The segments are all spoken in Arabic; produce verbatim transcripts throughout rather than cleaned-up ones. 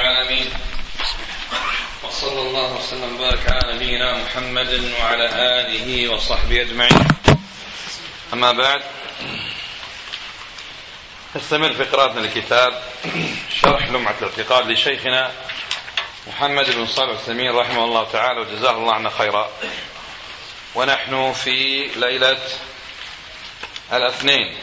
العالمين، وصلى الله وسلم وبارك على نبينا محمد وعلى آله وصحبه أجمعين. أما بعد، نستمر في قراءتنا لكتاب شرح لمعة الاعتقاد لشيخنا محمد بن صالح العثيمين رحمه الله تعالى وجزاه الله عنا خيرا. ونحن في ليلة الاثنين،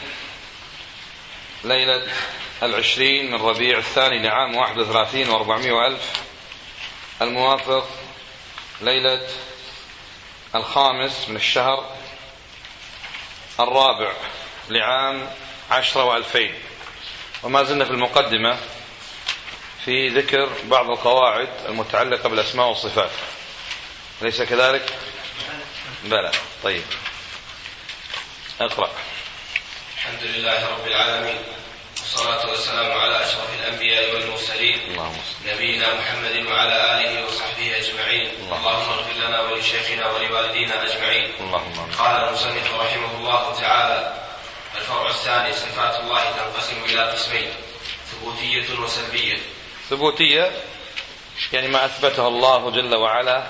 ليلة العشرين من ربيع الثاني لعام واحد وثلاثين واربعمائة والف، الموافق ليلة الخامس من الشهر الرابع لعام عشرة والفين. وما زلنا في المقدمة في ذكر بعض القواعد المتعلقة بالأسماء والصفات، أليس كذلك؟ بلى. طيب، اقرأ. الحمد لله رب العالمين، والصلاة والسلام على أشرف الأنبياء والمرسلين نبينا محمد وعلى آله وصحبه أجمعين. اللهم اغفر لنا ولشيخنا ولوالدينا أجمعين. قال المصنف رحمه الله تعالى: الفرع الثاني: صفات الله تنقسم إلى قسمين، ثبوتية وسلبية. ثبوتية يعني ما أثبتها الله جل وعلا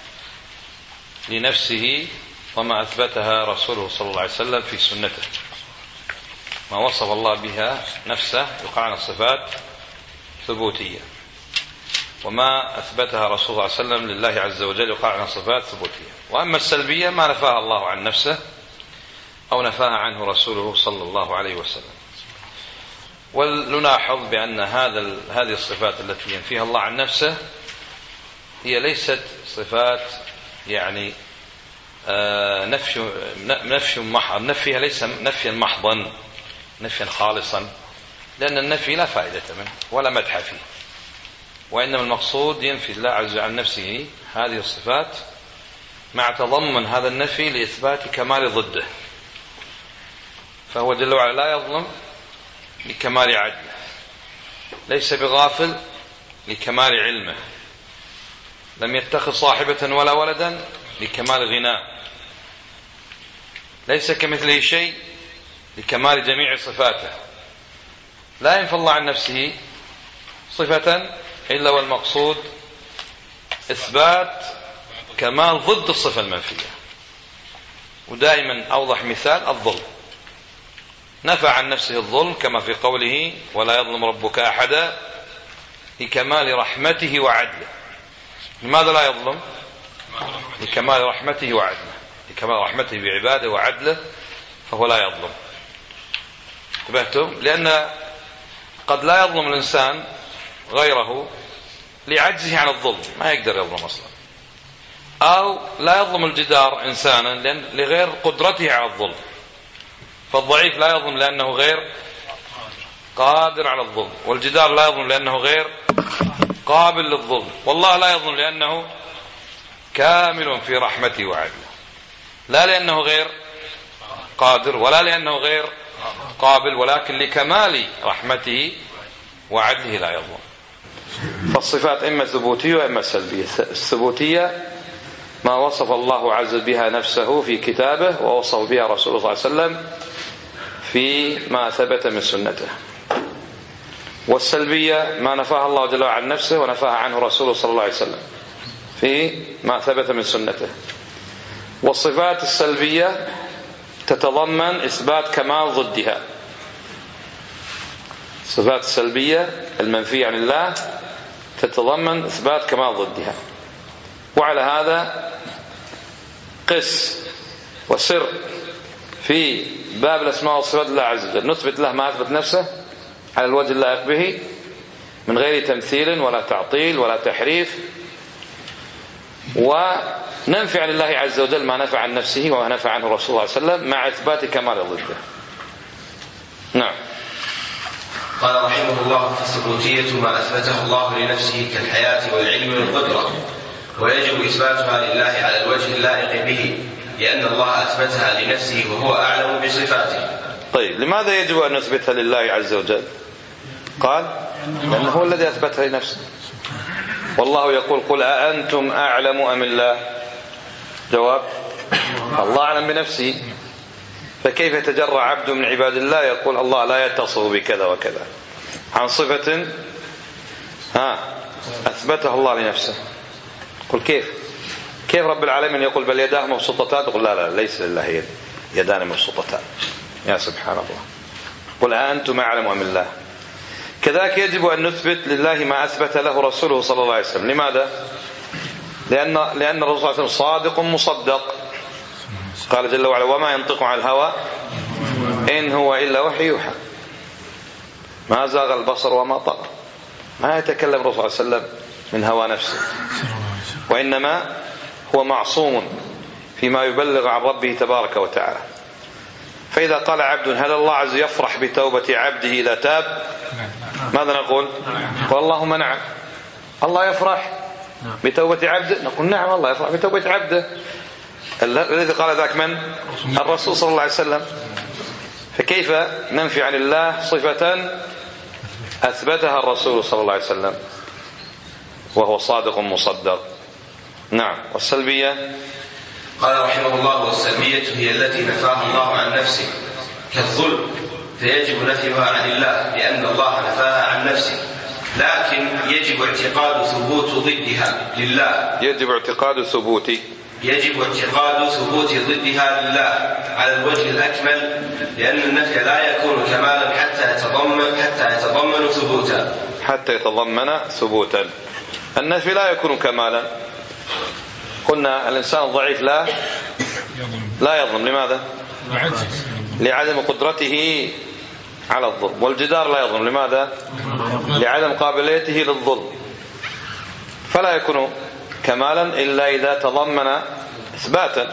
لنفسه وما أثبتها رسوله صلى الله عليه وسلم في سنته، ما وصف الله بها نفسه يقع عن الصفات ثبوتية، وما أثبتها رسول الله صلى الله عليه وسلم لله عز وجل يقع عن الصفات ثبوتية. وأما السلبية ما نفاها الله عن نفسه أو نفاها عنه رسوله صلى الله عليه وسلم. ولنلاحظ بأن هذا هذه الصفات التي ينفيها الله عن نفسه هي ليست صفات يعني آه نفي نفي محض، نفيها ليس نفيا محضا، نفيا خالصا، لأن النفي لا فائدة منه ولا مدح فيه، وإنما المقصود ينفي الله عز وجل عن نفسه هذه الصفات مع تضمن هذا النفي لإثبات كمال ضده. فهو جل وعلا لا يظلم لكمال عدله، ليس بغافل لكمال علمه، لم يتخذ صاحبة ولا ولدا لكمال غناه، ليس كمثله شيء لكمال جميع صفاته. لا ينفي الله عن نفسه صفة إلا والمقصود إثبات كمال ضد الصفة المنفية. ودائما أوضح مثال الظلم، نفى عن نفسه الظلم كما في قوله: ولا يظلم ربك أحدا، لكمال رحمته وعدله. لماذا لا يظلم؟ لكمال رحمته وعدله، لكمال رحمته بعباده وعدله، فهو لا يظلم. انتبهتم؟ لأن قد لا يظلم الإنسان غيره لعجزه عن الظلم، ما يقدر يظلم أصلا، أو لا يظلم الجدار إنسانا لأن لغير قدرته على الظلم. فالضعيف لا يظلم لأنه غير قادر على الظلم، والجدار لا يظلم لأنه غير قابل للظلم، والله لا يظلم لأنه كامل في رحمته وعدله، لا لأنه غير قادر ولا لأنه غير قابل، ولكن لكمال رحمته وعدله لا يظلم. فالصفات إما ثبوتية وإما سلبية. الثبوتية ما وصف الله عز وجل بها نفسه في كتابه ووصف بها رسوله صلى الله عليه وسلم في ما ثبت من سنته. والسلبية ما نفاها الله جل وعلا عن نفسه ونفاها عنه رسوله صلى الله عليه وسلم في ما ثبت من سنته. والصفات السلبية تتضمن إثبات كمال ضدها. الصفات السلبية المنفية عن الله تتضمن إثبات كمال ضدها. وعلى هذا قس وسر في باب الأسماء والصفات لله عز وجل، نثبت له ما أثبت نفسه على الوجه اللائق به من غير تمثيل ولا تعطيل ولا تحريف، وننفي عن الله عز وجل ما نفع عن نفسه وما نفع عنه رسول الله صلى الله عليه وسلم مع إثبات كمال ضده. نعم. قال رحمه الله: فالثبوتية ما أثبته الله لنفسه كالحياة والعلم والقدرة، ويجب إثباتها لله على الوجه اللائق به، لأن الله أثبتها لنفسه وهو أعلم بصفاته. طيب، لماذا يجب أن نثبتها لله عز وجل؟ قال: لأنه هو الذي أثبتها لنفسه، والله يقول: قل أأنتم أعلم أم الله؟ جواب: الله أعلم بنفسه. فكيف يتجرأ عبد من عباد الله يقول الله لا يتصف بكذا وكذا عن صفة ها أثبته الله لنفسه. قل كيف كيف رب العالمين يقول بل يداه مبسوطتان؟ تقول لا لا ليس لله يدان مبسوطتان. يا سبحان الله. قل أنتم أعلم أم الله. كذلك يجب أن نثبت لله ما أثبت له رسوله صلى الله عليه وسلم. لماذا؟ لأن لأن الرسول صلى الله عليه وسلم صادق مصدق. قال جل وعلا وما ينطق عن الهوى إن هو إلا وحي يوحى ما زاغ البصر وما طغى. ما يتكلم الرسول صلى الله عليه وسلم من هوى نفسه، وإنما هو معصوم فيما يبلغ عن ربه تبارك وتعالى. فإذا قال عبد هل الله عز يفرح بتوبة عبده إذا تاب؟ ماذا نقول؟ قال اللهم نعم. الله يفرح بتوبة عبده؟ نقول نعم الله يفرح بتوبة عبده. الذي قال ذاك من؟ الرسول صلى الله عليه وسلم. فكيف ننفي عن الله صفة أثبتها الرسول صلى الله عليه وسلم وهو صادق مصدق؟ نعم. والسلبية؟ قال رحمه الله والسلبية هي التي نفاها الله عن نفسه كالظلم، فيجب نفيها عن الله لأن الله نفاها عن نفسه، لكن يجب اعتقاد ثبوت ضدها لله. يجب اعتقاد ثبوت يجب اعتقاد ثبوت ضدها لله على الوجه الأكمل، لأن النفي لا يكون كمالا حتى يتضمن حتى يتضمن ثبوتا. حتى يتضمن ثبوتا. النفي لا يكون كمالا. قلنا الإنسان الضعيف لا لا يظلم. لماذا؟ لعدم قدرته على الظلم. والجدار لا يظلم. لماذا؟ لعدم قابليته للظلم. فلا يكون كمالا إلا إذا تضمن إثباتا.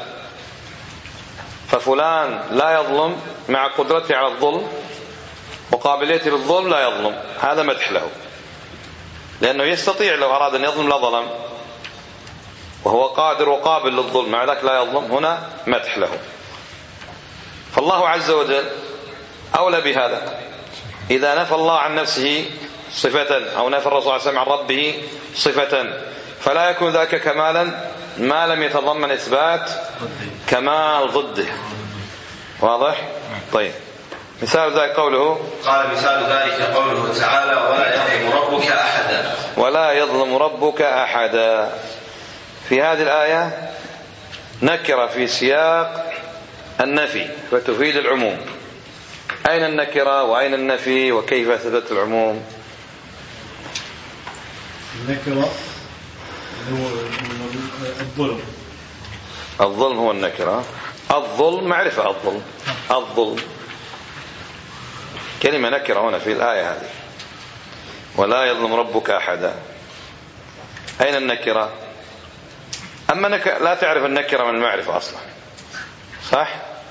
ففلان لا يظلم مع قدرته على الظلم وقابليته للظلم لا يظلم، هذا مدح له، لأنه يستطيع لو أراد أن يظلم لا ظلم، وهو قادر وقابل للظلم مع ذلك لا يظلم، هنا مدح له. فالله عز وجل أولى بهذا. إذا نفى الله عن نفسه صفة أو نفى الرسول صلى الله عليه وسلم عن ربه صفة فلا يكون ذاك كمالا ما لم يتضمن إثبات كمال ضده. واضح؟ طيب مثال ذلك قوله قال مثال ذلك قوله تعالى ولا يظلم ربك أحدا. ولا يظلم ربك أحدا. في هذه الآية نكرة في سياق النفي فتفيد العموم. أين النكرة وأين النفي وكيف ثبت العموم؟ النكرة هو الظلم. الظلم هو النكرة. الظلم معرفة. الظلم الظلم كلمة نكرة هنا في الآية هذه. ولا يظلم ربك أحدا. أين النكرة؟ أما نك... لا تعرف النكرة من المعرفة أصلا. صح؟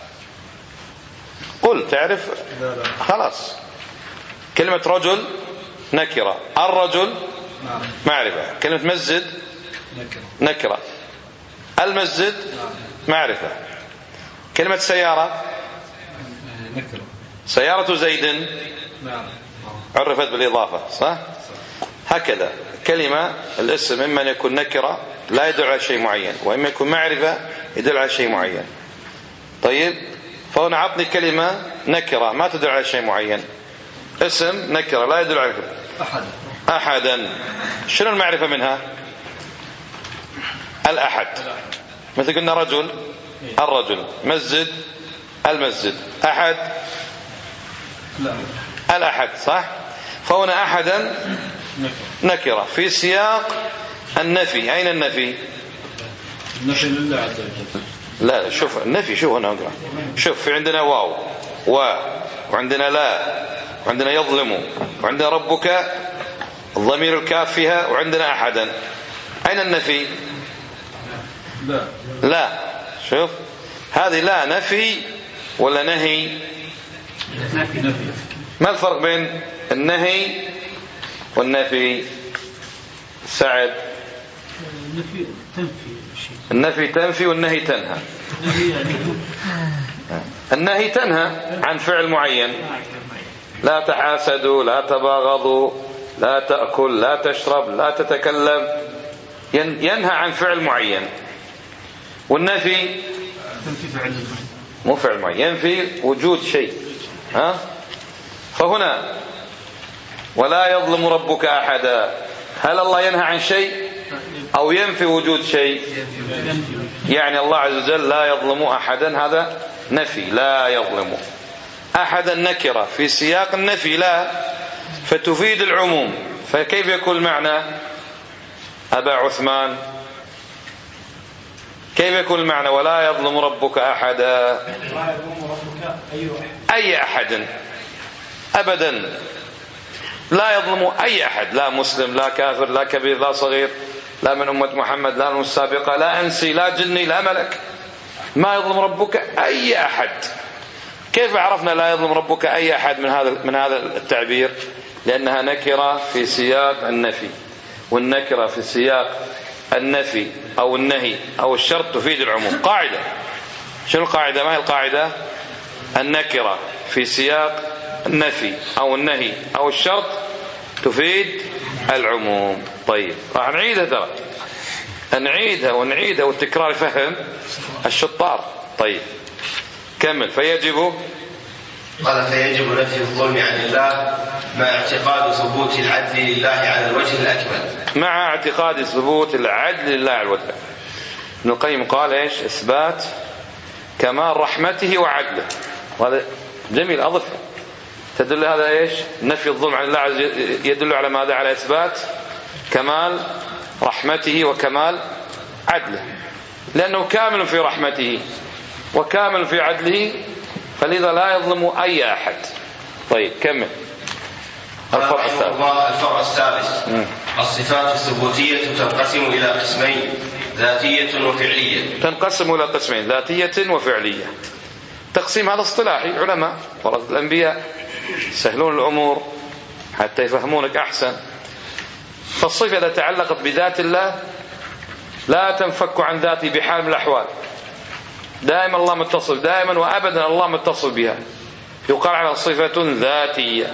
قل تعرف خلاص. كلمة رجل نكرة. الرجل معرفة. كلمة مسجد نكرة. المسجد معرفة. كلمة سيارة نكرة. سيارة زيد عرفت بالإضافة. صح؟ هكذا كلمة الاسم إما أن يكون نكرة لا يدل على شيء معين، وإما يكون معرفة يدل على شيء معين. طيب فهنا عطني كلمة نكرة ما تدل على شيء معين. اسم نكرة لا يدل على أحد. أحدا. شنو المعرفة منها؟ الأحد. مثل قلنا رجل الرجل، مسجد المسجد، أحد الأحد. صح؟ فهنا أحدا نكرة في سياق النفي. أين النفي؟ النفي لله عز وجل. لا شوف النفي. شوف هنا اقرأ. شوف في عندنا واو و وعندنا لا وعندنا يظلم وعندنا ربك الضمير الكاف فيها وعندنا أحدا. أين النفي؟ لا لا. شوف هذه لا نفي ولا نهي؟ نفي. ما الفرق بين النهي والنفي؟ سعد. النفي تنفي شيء. النفي تنفي والنهي تنهى. النهي تنهى عن فعل معين. لا تحاسدوا، لا تباغضوا، لا تأكل، لا تشرب، لا تتكلم. ينهى عن فعل معين. والنفي مو فعل معين، ينفي وجود شيء. ها؟ فهنا ولا يظلم ربك أحدا، هل الله ينهى عن شيء أو ينفي وجود شيء؟ يعني الله عز وجل لا يظلم أحدا، هذا نفي، لا يظلم أحدا نكرة في سياق النفي لا، فتفيد العموم. فكيف يكون المعنى أبا عثمان؟ كيف يكون المعنى ولا يظلم ربك أحدا؟ أي أحد أبدا، لا يظلم أي أحد، لا مسلم لا كافر لا كبير لا صغير، لا من أمة محمد لا من السابقة لا أنسي لا جني لا ملك، ما يظلم ربك أي أحد. كيف عرفنا لا يظلم ربك أي أحد من هذا من هذا التعبير؟ لأنها نكرة في سياق النفي، والنكرة في سياق النفي أو النهي أو الشرط تفيد العموم. قاعدة، شنو القاعدة؟ ما هي القاعدة؟ النكرة في سياق النفي أو النهي أو الشرط تفيد العموم. طيب راح نعيدها، ترى نعيدها ونعيدها والتكرار يفهم الشطار. طيب كمل. فيجب قال فيجب نفي الظلم عن الله مع اعتقاد ثبوت العدل لله على الوجه الأكمل. مع اعتقاد ثبوت العدل لله على الوجه. ابن القيم قال ايش؟ إثبات كمال رحمته وعدله. وهذا جميل أضفه. تدل هذا ايش؟ نفي الظلم عن الله عز وجل يدل على ماذا؟ على إثبات كمال رحمته وكمال عدله، لأنه كامل في رحمته وكامل في عدله، فلذا لا يظلم أي أحد. طيب كمل. الفرع الثالث. الفرع الثالث الصفات الثبوتية تنقسم إلى قسمين، ذاتية وفعلية. تنقسم إلى قسمين، ذاتية وفعلية. تقسيم هذا اصطلاحي، علماء ورثة الأنبياء يسهلون الأمور حتى يفهمونك أحسن. فالصفة إذا تعلقت بذات الله لا تنفك عن ذاته بحال من الأحوال، دائما الله متصل، دائما وأبدا الله متصل بها، يقال على صفة ذاتية.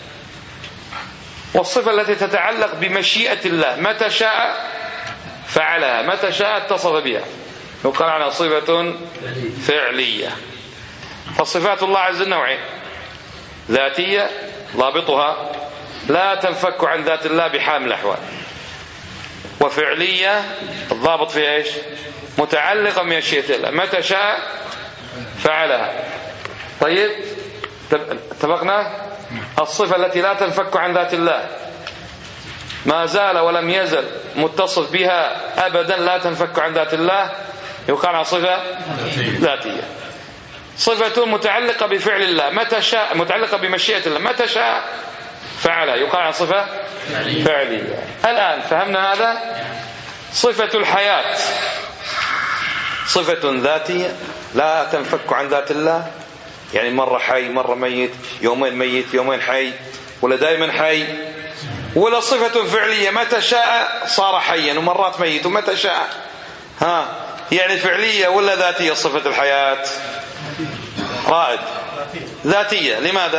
والصفة التي تتعلق بمشيئة الله متى شاء فعلها، متى شاء اتصف بها، يقال على صفة فعلية. فالصفات الله عز وجل نوعين: ذاتية ضابطها لا تنفك عن ذات الله بحال من الأحوال، وفعلية الضابط فيها ايش؟ متعلقة بمشيئة الله متى شاء فعلها. طيب اتفقنا؟ الصفة التي لا تنفك عن ذات الله ما زال ولم يزل متصف بها أبدا، لا تنفك عن ذات الله، يقال على صفة ذاتية. صفة متعلقة بفعل الله متى شاء، متعلقة بمشيئة الله متى شاء فعلها، يقال على صفة فعلية. الآن فهمنا هذا. صفة الحياة صفة ذاتية لا تنفك عن ذات الله، يعني مرة حي مرة ميت، يومين ميت يومين حي، ولا دائما حي. ولا صفة فعلية متى شاء صار حيا ومرات ميت ومتى شاء. ها يعني فعلية ولا ذاتية صفة الحياة؟ رائد ذاتية. لماذا؟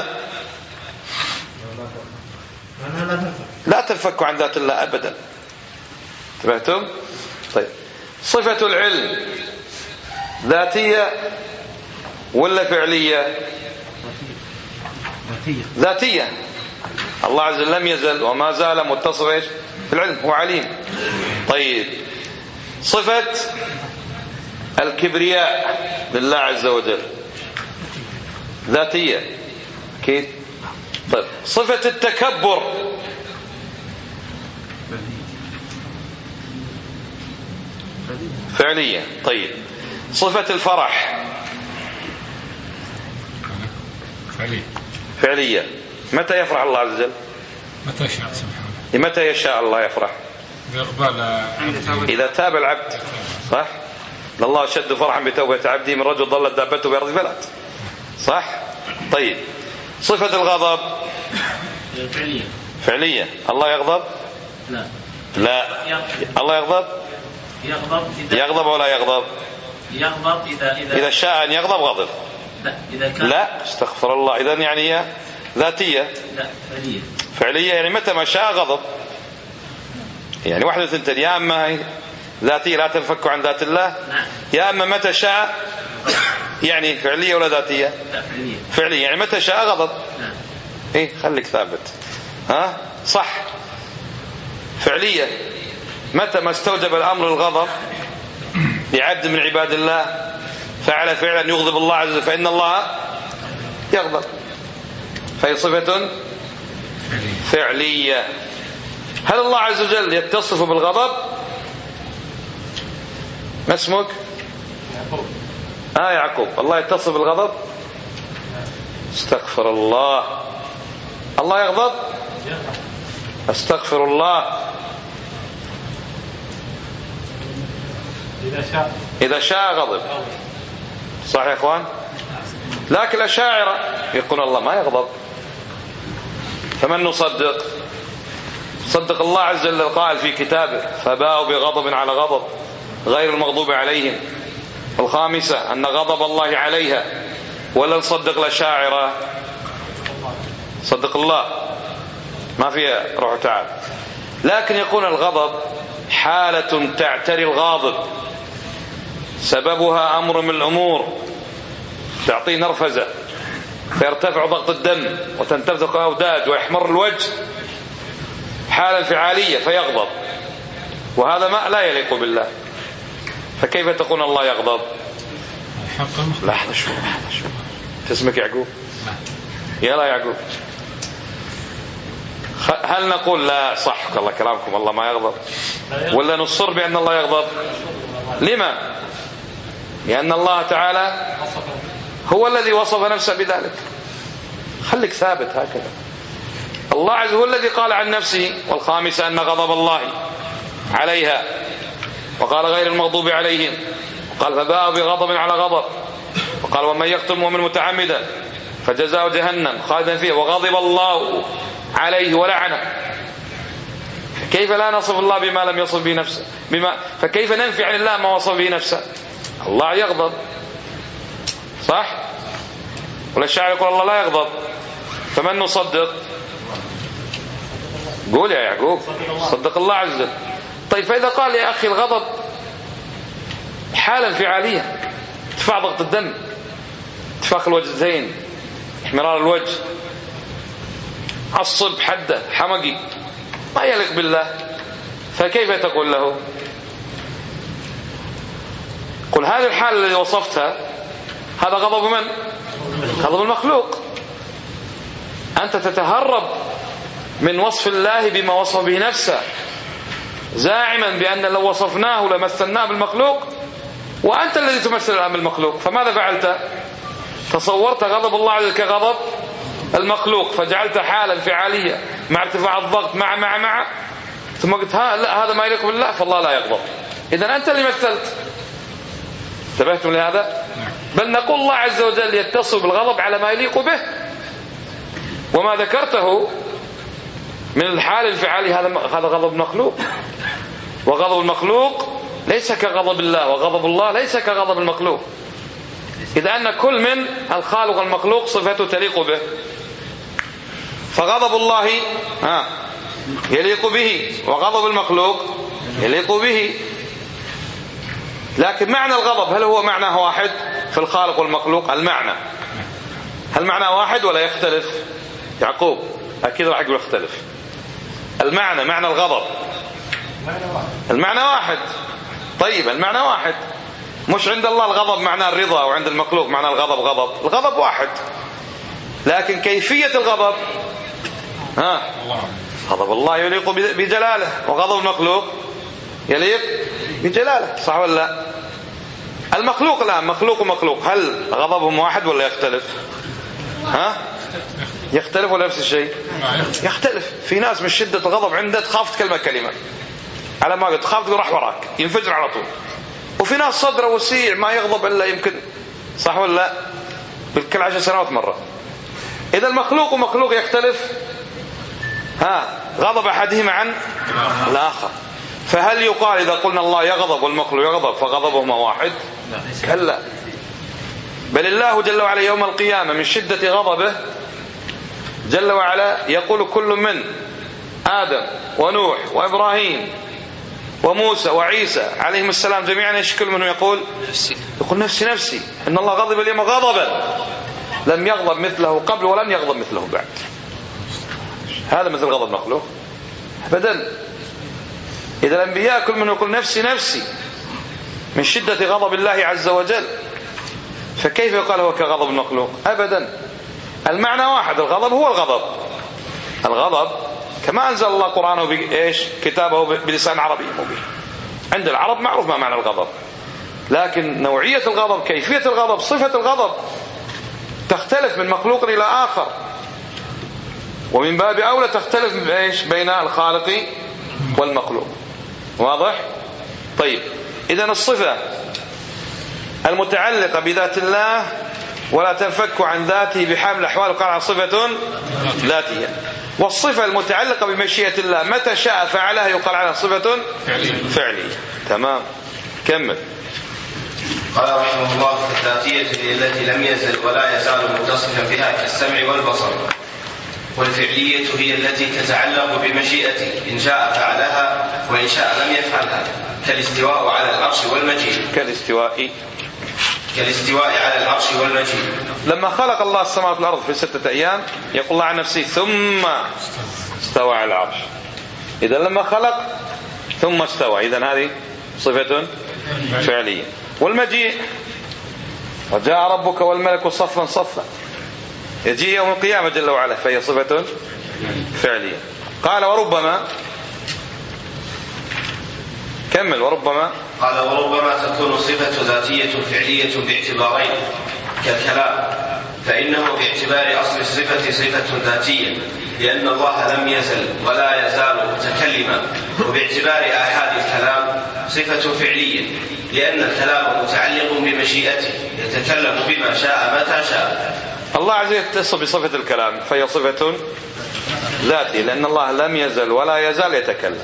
لا تنفك عن ذات الله أبدا. انتبهتم؟ طيب صفة العلم ذاتية ولا فعلية؟ ذاتية. الله عز وجل لم يزل وما زال متصف ايش؟ بالعلم، هو عليم. طيب صفة الكبرياء لله عز وجل ذاتية أكيد. طيب صفة التكبر فعلية. طيب صفة الفرح فعلية. متى يفرح الله عز وجل؟ متى يشاء سبحانه. متى يشاء الله يفرح؟ إذا تاب العبد، صح؟ الله أشد فرحا بتوبة عبده من رجل ضلت دابته بأرض البلد، صح؟ طيب صفة الغضب فعلية. فعلية. الله يغضب؟ لا لا. الله يغضب؟ يغضب إذا يغضب ولا يغضب؟ يغضب إذا إذا إذا شاء أن يغضب غضب. لا إذا كان لا استغفر الله. إذن يعني هي ذاتية. لا فعلية. فعلية يعني متى ما شاء غضب. يعني واحدة ثنتين، يا أما ذاتية لا تنفك عن ذات الله، يا أما متى شاء. يعني فعلية ولا ذاتية؟ لا فعلية. فعلية يعني متى شاء غضب. نعم. إيه خليك ثابت. ها صح. فعلية. متى ما استوجب الأمر الغضب لعبد من عباد الله فعل فعلا يغضب الله عز وجل فإن الله يغضب، فهي صفة فعلية. هل الله عز وجل يتصف بالغضب؟ ما اسمك؟ آه يعقوب. الله يتصف بالغضب؟ استغفر الله. الله يغضب؟ استغفر الله. إذا شاء إذا شاء غضب، صح يا إخوان؟ لكن الأشاعرة يقول الله ما يغضب. فمن نصدق؟ صدق الله عز وجل القائل في كتابه فباءوا بغضب على غضب غير المغضوب عليهم. الخامسة أن غضب الله عليها. ولا نصدق الأشاعرة؟ صدق الله ما فيها روح تعالى. لكن يكون الغضب حالة تعتري الغاضب سببها أمر من الأمور تعطيه نرفزة فيرتفع ضغط الدم وتنتفخ الأوداج ويحمر الوجه، حالة انفعالية فيغضب، وهذا ما لا يليق بالله. فكيف تكون الله يغضب؟ لحظة شو لحظة شو تسمك يعقوب؟ يلا يعقوب. هل نقول لا صح الله كلامكم الله ما يغضب، ولا نصر بأن الله يغضب؟ لما؟ لأن الله تعالى هو الذي وصف نفسه بذلك. خليك ثابت هكذا. الله عز وجل الذي قال عن نفسه. والخامسة أن غضب الله عليها، وقال غير المغضوب عليهم، وقال فباءوا بغضب على غضب، وقال ومن يقتل مؤمن متعمدا فجزاؤه جهنم خالدا فيها وغضب الله عليه ولعنه. كيف لا نصف الله بما لم يصف به نفسه؟ بما فكيف ننفي عن الله ما وصف به نفسه؟ الله يغضب صح؟ ولا الشاعر يقول الله لا يغضب؟ فمن نصدق؟ قول يا يعقوب. صدق الله عز وجل. طيب فإذا قال يا أخي الغضب حالة انفعالية ارتفاع ضغط الدم، انتفاخ الوجهين، احمرار الوجه، عصب حده حمقي، ما يليق بالله، فكيف تقول له؟ قل هذه الحالة التي وصفتها هذا غضب من؟ غضب المخلوق. أنت تتهرب من وصف الله بما وصف به نفسه زاعما بأن لو وصفناه لمثلناه بالمخلوق، وأنت الذي تمثل الآن بالمخلوق. فماذا فعلت؟ تصورت غضب الله عز وجل كغضب المخلوق فجعلت حالة انفعالية مع ارتفاع الضغط مع مع مع ثم قلت ها لا هذا ما يليق بالله فالله لا يغضب. إذن أنت اللي مثلت. انتبهتم لهذا؟ بل نقول الله عز وجل يتصف بالغضب على ما يليق به، وما ذكرته من الحال الانفعالي هذا هذا غضب مخلوق، وغضب المخلوق ليس كغضب الله، وغضب الله ليس كغضب المخلوق. إذا أن كل من الخالق والمخلوق صفته تليق به، فغضب الله ها يليق به وغضب المخلوق يليق به. لكن معنى الغضب هل هو معنى واحد في الخالق والمخلوق؟ المعنى هل معنى واحد ولا يختلف؟ يعقوب أكيد راح يقول يختلف. المعنى معنى الغضب المعنى واحد. طيب المعنى واحد، مش عند الله الغضب معنى الرضا وعند المخلوق معنى الغضب غضب، الغضب واحد، لكن كيفية الغضب ها غضب الله يليق بجلاله وغضب المخلوق يليق بجلاله، صح ولا لا؟ المخلوق الآن مخلوق ومخلوق هل غضبهم واحد ولا يختلف؟ ها يختلف ولا نفس الشيء؟ يختلف. في ناس من شدة الغضب عنده تخاف تكلمة كلمة على ما قلت، تخاف تقول راح وراك ينفجر على طول. وفي ناس صدره وسيع ما يغضب إلا يمكن، صح ولا لا؟ بالكل عشر سنوات مرة. إذا المخلوق ومخلوق يختلف، ها غضب أحدهما عن الآخر. فهل يقال إذا قلنا الله يغضب والمخلوق يغضب فغضبهما واحد؟ كلا، بل الله جل وعلا يوم القيامة من شدة غضبه جل وعلا يقول كل من آدم ونوح وإبراهيم وموسى وعيسى عليهم السلام جميعا ايش كل منهم يقول؟ يقول نفسي نفسي، إن الله غضب اليوم غضبا لم يغضب مثله قبل ولن يغضب مثله بعد. هذا مثل غضب مخلوق أبدا. إذا الأنبياء كل من يقول نفسي نفسي من شدة غضب الله عز وجل، فكيف يقال هو كغضب المخلوق؟ أبدا، المعنى واحد، الغضب هو الغضب. الغضب كما أنزل الله قرآنه بإيش؟ كتابه بلسان عربي مبين. عند العرب معروف ما معنى الغضب، لكن نوعية الغضب، كيفية الغضب، صفة الغضب تختلف من مخلوق إلى آخر، ومن باب أولى تختلف بإيش؟ بين الخالق والمخلوق. واضح؟ طيب، إذن الصفة المتعلقة بذات الله ولا تنفك عن ذاته بحال الأحوال وقال عن صفة ذاتية، والصفة المتعلقة بمشيئة الله متى شاء فعلها يقال عنها صفة فعلية. تمام، كمل. قال رحمه الله: الذاتية هي التي لم يزل ولا يزال متصفا بها كالسمع والبصر، والفعلية هي التي تتعلق بمشيئته، إن شاء فعلها وإن شاء لم يفعلها، كالاستواء على العرش والمجيء. كالاستواء كالاستواء على العرش والمجيء. لما خلق الله السماوات والأرض في ستة أيام يقول الله عن نفسه ثم استوى على العرش. إذا لما خلق ثم استوى، إذن هذه صفة فعلية. والمجيء: وجاء ربك والملك صفا صفا، يجيء يوم القيامة جل وعلا، فهي صفة فعلية. قال: وربما، كمل. وربما قال: وربما تكون صفة ذاتية فعلية باعتبارين كالكلام، فإنه باعتبار أصل الصفة صفة ذاتية لأن الله لم يزل ولا يزال متكلما، وباعتبار آحاد الكلام صفة فعلية لأن الكلام متعلق بمشيئته، يتكلم بما شاء متى شاء. الله عز وجل يتصف بصفة الكلام فهي صفة ذاتية لأن الله لم يزل ولا يزال يتكلم،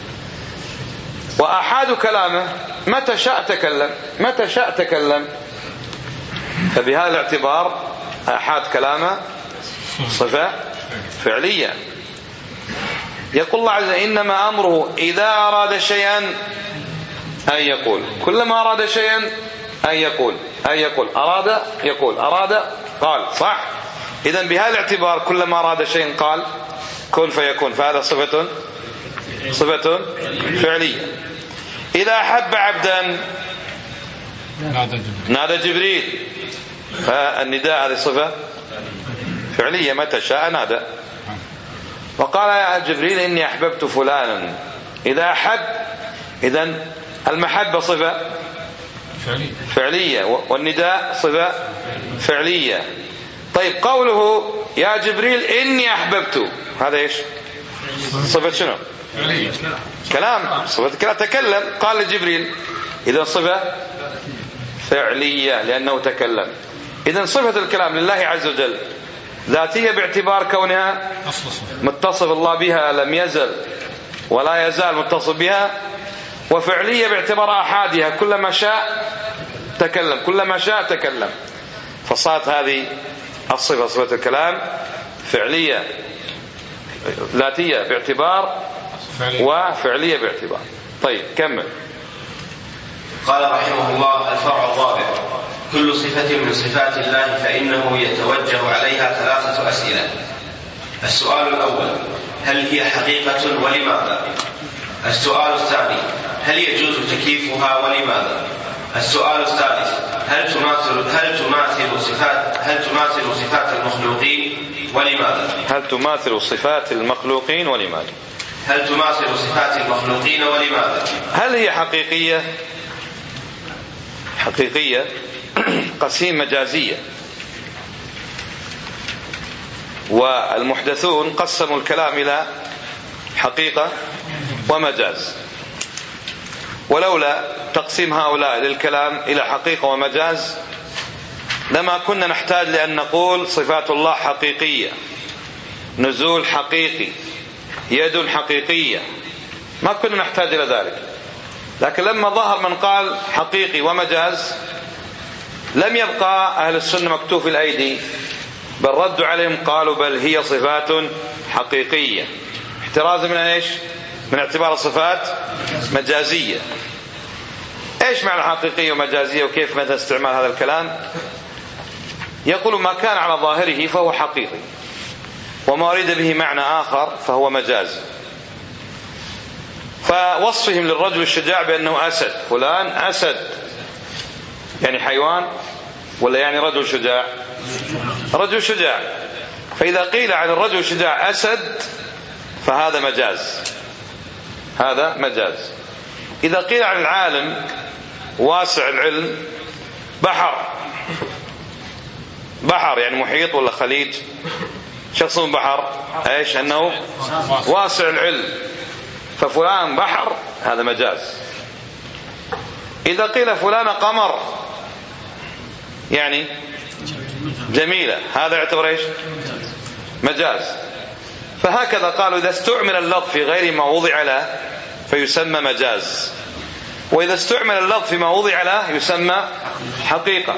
وآحاد كلامه متى شاء تكلم، متى شاء تكلم، فبهذا الاعتبار آحاد كلامه صفة فعلية. يقول الله عز وجل: إنما أمره إذا أراد شيئا أن يقول. كلما أراد شيئا أن يقول، أن يقول أراد يقول أراد قال، صح؟ إذن بهذا الاعتبار كلما أراد شيئا قال كن فيكون، فهذا صفة صفة فعلية. إذا أحب عبدا نادى جبريل، فالنداء هذه صفة فعلية، متى شاء نادى. وقال يا جبريل إني أحببت فلانا. إذا أحب، إذن المحبة صفة فعلية والنداء صفة فعلية. طيب، قوله يا جبريل إني أحببت، هذا إيش؟ صفة شنو؟ كلام، صفة كلام، تكلم، قال لجبريل، إذن صفة فعلية لأنه تكلم. إذن صفة الكلام لله عز وجل ذاتية باعتبار كونها متصف الله بها لم يزل ولا يزال متصف بها، وفعلية باعتبار آحادها، كلما شاء تكلم، كلما شاء تكلم، فصارت هذه الصفة صفة الكلام فعلية ذاتية باعتبار وفعلية باعتبار. طيب، كمل. قال رحمه الله: الفرع الرابع: كل صفة من صفات الله فإنه يتوجه عليها ثلاثة أسئلة. السؤال الأول: هل هي حقيقة ولماذا؟ السؤال الثاني: هل يجوز تكييفها ولماذا؟ السؤال الثالث: هل تماثل هل تماثل صفات هل تماثل صفات المخلوقين ولماذا؟ هل تماثل صفات المخلوقين ولماذا؟ هل تماثل صفات المخلوقين ولماذا؟ هل هي حقيقية؟ حقيقية قسيم مجازية، والمحدثون قسموا الكلام إلى حقيقة ومجاز، ولولا تقسيم هؤلاء للكلام إلى حقيقة ومجاز لما كنا نحتاج لأن نقول صفات الله حقيقية، نزول حقيقي، يد حقيقية، ما كنا نحتاج إلى ذلك. لكن لما ظهر من قال حقيقي ومجاز لم يبقى أهل السنة مكتوف الأيدي، بل ردوا عليهم قالوا بل هي صفات حقيقية، احترازا من ايش؟ من اعتبار صفات مجازية. ايش معنى حقيقية ومجازية وكيف متى استعمال هذا الكلام؟ يقول ما كان على ظاهره فهو حقيقي، وما أريد به معنى آخر فهو مجاز. فوصفهم للرجل الشجاع بأنه أسد، فلان أسد، يعني حيوان ولا يعني رجل شجاع؟ رجل شجاع. فإذا قيل عن الرجل الشجاع أسد فهذا مجاز، هذا مجاز. إذا قيل عن العالم واسع العلم بحر، بحر يعني محيط ولا خليج، شخص من بحر ايش؟ انه واسع العلم، ففلان بحر، هذا مجاز. إذا قيل فلان قمر يعني جميلة، هذا يعتبر ايش؟ مجاز. فهكذا قالوا إذا استعمل اللفظ في غير ما وضع له فيسمى مجاز، وإذا استعمل اللفظ فيما وضع له يسمى حقيقة.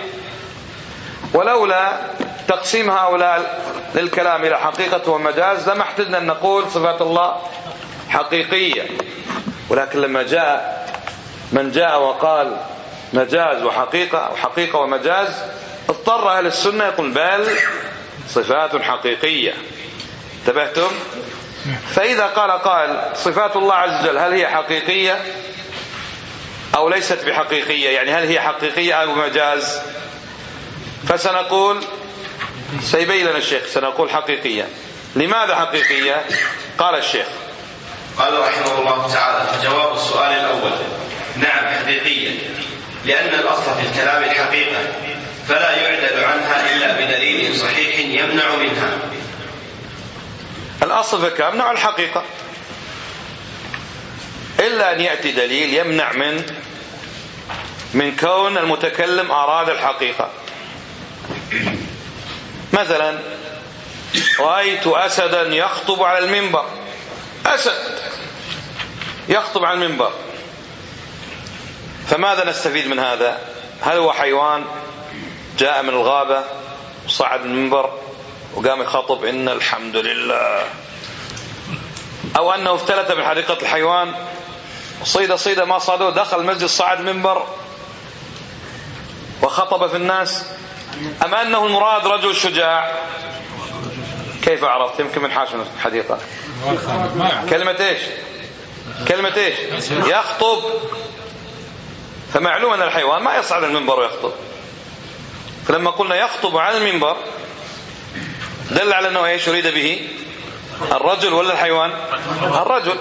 ولولا تقسيم هؤلاء للكلام إلى حقيقة ومجاز لما احتجنا أن نقول صفات الله حقيقية، ولكن لما جاء من جاء وقال مجاز وحقيقة وحقيقة ومجاز اضطر أهل السنة يقول بل صفات حقيقية. انتبهتم؟ فإذا قال قال صفات الله عز وجل هل هي حقيقية أو ليست بحقيقية، يعني هل هي حقيقية أو مجاز، فسنقول سيبين لنا الشيخ سنقول حقيقية. لماذا حقيقية؟ قال الشيخ قال رحمه الله تعالى: فجواب السؤال الأول نعم حقيقية، لأن الأصل في الكلام الحقيقة فلا يعدل عنها إلا بدليل صحيح يمنع منها. الأصل في الكلام نوع الحقيقة، إلا أن يأتي دليل يمنع من من كون المتكلم أراد الحقيقة. مثلا رأيت أسدا يخطب على المنبر، أسد يخطب على المنبر، فماذا نستفيد من هذا؟ هل هو حيوان جاء من الغابة وصعد المنبر وقام يخطب إن الحمد لله، أو أنه افتلت من حديقة الحيوان صيدة صيدة ما صادوه دخل المسجد صعد المنبر وخطب في الناس، أم أنه المراد رجل شجاع؟ كيف عرفت؟ يمكن من حاشم الحديقة. كلمة إيش؟ كلمة إيش؟ يخطب. فمعلوم أن الحيوان ما يصعد المنبر ويخطب، فلما قلنا يخطب على المنبر دل على أنه إيش يريد به؟ الرجل ولا الحيوان؟ الرجل.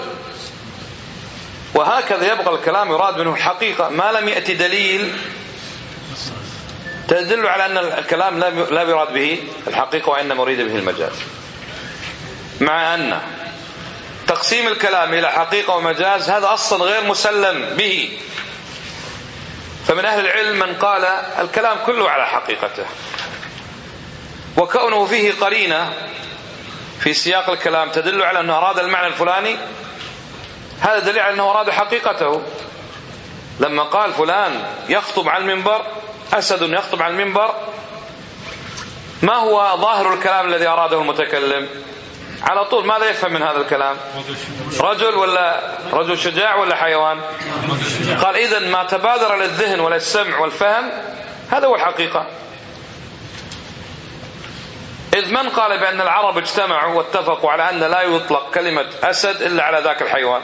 وهكذا يبقى الكلام يراد منه الحقيقة ما لم يأتي دليل تدل على أن الكلام لا يراد به الحقيقة وإنما يريد به المجاز. مع أن تقسيم الكلام إلى حقيقة ومجاز هذا أصلا غير مسلم به، فمن أهل العلم من قال الكلام كله على حقيقته، وكونه فيه قرينة في سياق الكلام تدل على أنه أراد المعنى الفلاني، هذا دليل على أنه أراد حقيقته. لما قال فلان يخطب على المنبر، أسد يخطب على المنبر، ما هو ظاهر الكلام الذي أراده المتكلم؟ على طول ماذا يفهم من هذا الكلام؟ رجل ولا رجل شجاع ولا حيوان؟ قال إذن ما تبادر للذهن ولا السمع والفهم هذا هو الحقيقة. إذ من قال بأن العرب اجتمعوا واتفقوا على أن لا يطلق كلمة أسد إلا على ذاك الحيوان؟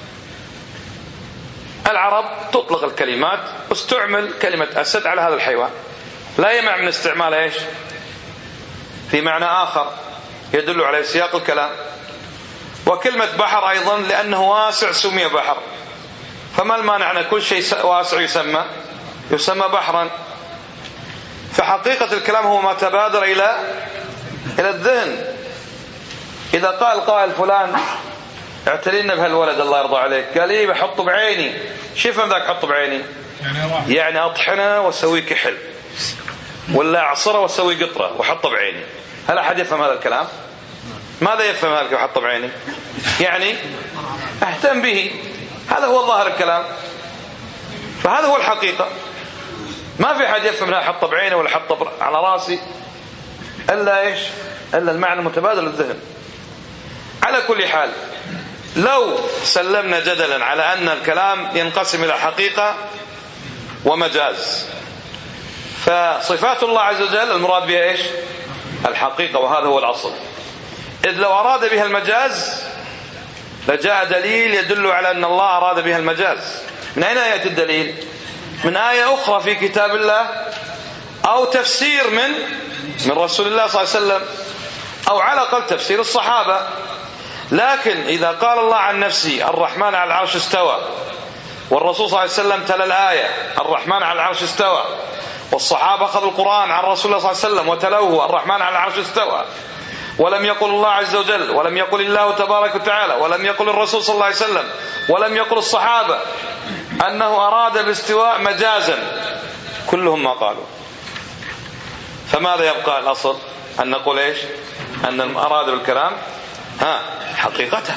العرب تطلق الكلمات واستعمل كلمة أسد على هذا الحيوان، لا يمنع من استعمال إيش في معنى آخر يدل على سياق الكلام. وكلمة بحر أيضا لأنه واسع سمي بحر، فما المانع أن كل شيء واسع يسمى يسمى بحرا؟ فحقيقة الكلام هو ما تبادر إلى إلى الذهن. إذا قال قائل فلان اعتلينا بهالولد الله يرضى عليك، قال إيه بحطه بعيني، شو فهم ذاك حطه بعيني؟ يعني أطحنه واسوي كحل ولا أعصره واسوي قطرة وحطه بعيني. هل أحد يفهم هذا الكلام؟ ماذا يفهم هذا الكلام حطه بعيني؟ يعني أهتم به، هذا هو ظاهر الكلام، فهذا هو الحقيقة. ما في أحد يفهم لا حطه بعيني ولا حطه على راسي إلا إيش؟ إلا المعنى المتبادل للذهن. على كل حال لو سلمنا جدلا على أن الكلام ينقسم إلى حقيقة ومجاز، فصفات الله عز وجل المراد بها إيش؟ الحقيقة، وهذا هو الأصل. إذ لو أراد بها المجاز لجاء دليل يدل على أن الله أراد بها المجاز. من أين يأتي الدليل؟ من آية أخرى في كتاب الله، أو تفسير من من رسول الله صلى الله عليه وسلم، أو على الأقل تفسير الصحابة. لكن إذا قال الله عن نفسه الرحمن على العرش استوى، والرسول صلى الله عليه وسلم تلا الآية الرحمن على العرش استوى، والصحابة أخذوا القرآن عن رسول الله صلى الله عليه وسلم وتلوه الرحمن على العرش استوى، ولم يقل الله عز وجل، ولم يقل الله تبارك وتعالى، ولم يقل الرسول صلى الله عليه وسلم، ولم يقل الصحابة أنه أراد بالاستواء مجازا، كلهم ما قالوا. فماذا يبقى الأصل؟ أن نقول إيش؟ أن أراد بالكلام ها حقيقته.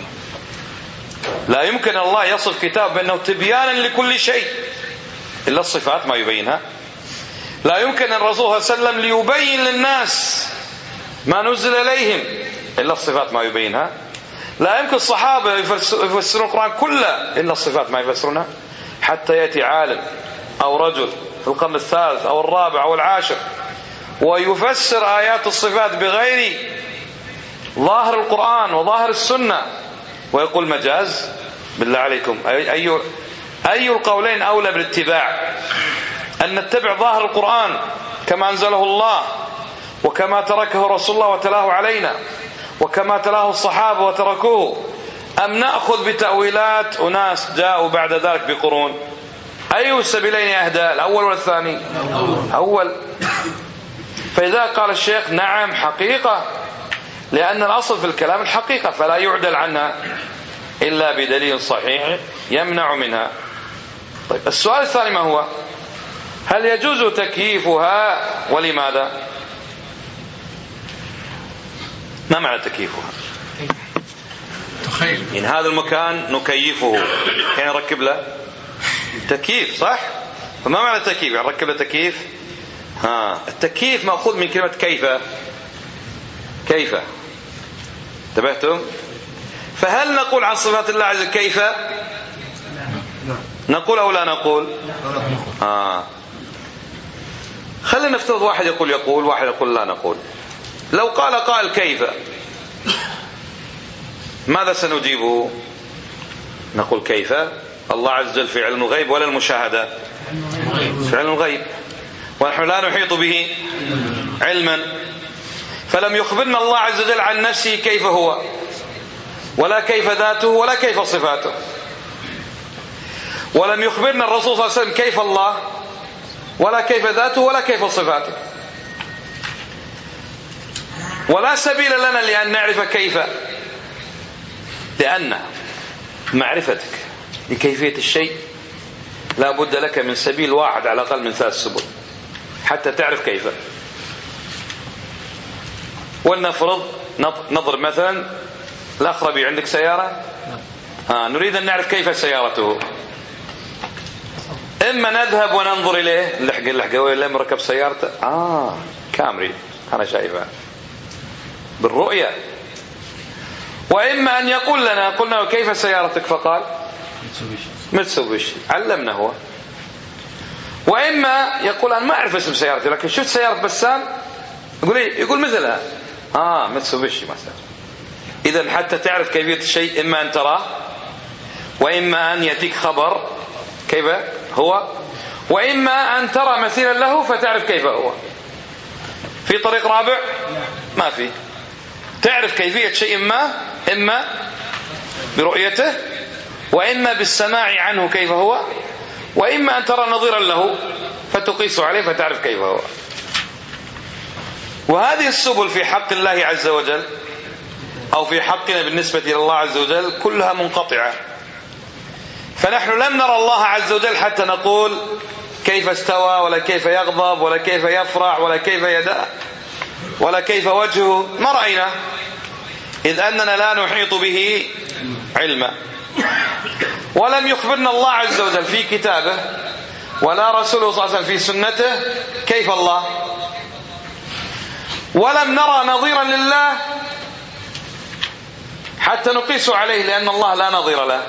لا يمكن الله يصف كتاب بأنه تبيانا لكل شيء إلا الصفات ما يبينها. لا يمكن الرسول صلى الله عليه وسلم ليبين للناس ما نزل إليهم إلا الصفات ما يبينها. لا يمكن الصحابة يفسرون القرآن كله إلا الصفات ما يفسرونها. حتى يأتي عالم أو رجل في القرن الثالث أو الرابع أو العاشر ويفسر آيات الصفات بغير ظاهر القرآن وظاهر السنة ويقول مجاز، بالله عليكم أي, أي, أي القولين أولى بالاتباع؟ أن نتبع ظاهر القرآن كما أنزله الله وكما تركه رسول الله وتلاه علينا وكما تلاه الصحابة وتركوه، أم نأخذ بتأويلات أناس جاءوا بعد ذلك بقرون؟ أي السبيلين أهدى، الأول ولا الثاني؟ أول. فإذا قال الشيخ نعم حقيقة، لأن الأصل في الكلام الحقيقة فلا يعدل عنها إلا بدليل صحيح يمنع منها. طيب السؤال الثاني ما هو؟ هل يجوز تكييفها ولماذا؟ ما معنى تكييفها؟ تخيل إن هذا المكان نكيفه كان نركب له تكييف صح؟ فما معنى تكييف؟ يعني نركب له تكييف؟ ها التكييف مأخوذ من كلمة كيف. كيف انتبهتم؟ فهل نقول عن صفات الله عز وجل كيف؟ نقول أو لا نقول؟ آه. خلينا نفترض واحد يقول يقول واحد يقول لا نقول. لو قال قائل كيف ماذا سنجيبه؟ نقول كيف الله عز وجل في علم الغيب ولا المشاهدة؟ في علم الغيب، ونحن لا نحيط به علما. فلم يخبرنا الله عز وجل عن نفسه كيف هو، ولا كيف ذاته، ولا كيف صفاته. ولم يخبرنا الرسول صلى الله عليه وسلم كيف الله، ولا كيف ذاته، ولا كيف صفاته. ولا سبيل لنا لأن نعرف كيف، لأن معرفتك لكيفية الشيء لا بد لك من سبيل واحد على الأقل من ثلاث سبل حتى تعرف كيف. ولنفرض نضرب مثلا الأخربي عندك سيارة، آه نريد أن نعرف كيف سيارته. إما نذهب وننظر إليه اللحقة اللحقة ولا مركب سيارته آه كامري أنا شايفها بالرؤية، وإما أن يقول لنا قلنا كيف سيارتك فقال متسوبيشي علمنا هو، وإما يقول أنا ما أعرف اسم سيارتي لكن شفت سيارة بسام يقول إيه؟ يقول مثلها آه متسوبيشي مثلا. إذن حتى تعرف كيفية الشيء إما أن تراه، وإما أن يأتيك خبر كيف هو، وإما أن ترى مثيلا له فتعرف كيف هو. في طريق رابع ما في. تعرف كيفية شيء ما إما برؤيته، وإما بالسماع عنه كيف هو، وإما أن ترى نظيرا له فتقيس عليه فتعرف كيف هو. وهذه السبل في حق الله عز وجل أو في حقنا بالنسبة إلى الله عز وجل كلها منقطعة. فنحن لم نرى الله عز وجل حتى نقول كيف استوى، ولا كيف يغضب، ولا كيف يفرح، ولا كيف يداه، ولا كيف وجهه، ما رأينا، إذ أننا لا نحيط به علما. ولم يخبرنا الله عز وجل في كتابه ولا رسوله صلى الله عليه وسلم في سنته كيف الله، ولم نرى نظيرا لله حتى نقيس عليه، لأن الله لا نظير له.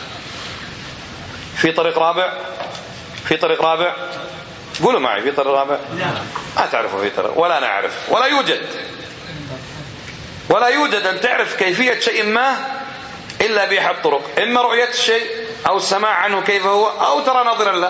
في طريق رابع في طريق رابع قولوا معي في طريق رابع ما تعرفوا في طريق ولا نعرف ولا يوجد ولا يوجد أن تعرف كيفية شيء ما إلا بأحد طرق، إما رؤية الشيء أو السماع عنه كيف هو أو ترى ناظرا له.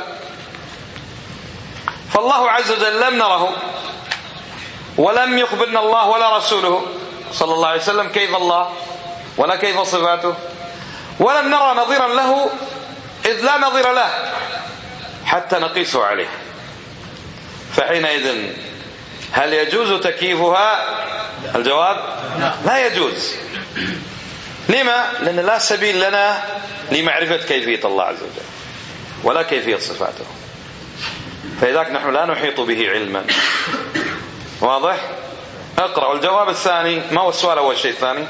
فالله عز وجل لم نره ولم يخبرنا الله ولا رسوله صلى الله عليه وسلم كيف الله ولا كيف صفاته، ولم نرى نظيرا له إذ لا نظير له حتى نقيسه عليه. فحينئذ هل يجوز تكييفها؟ الجواب لا يجوز. لما؟ لأن لا سبيل لنا لمعرفة كيفية الله عز وجل ولا كيفية صفاته، فلذلك نحن لا نحيط به علما. واضح؟ اقرأ الجواب الثاني. ما هو السؤال أول شيء الثاني؟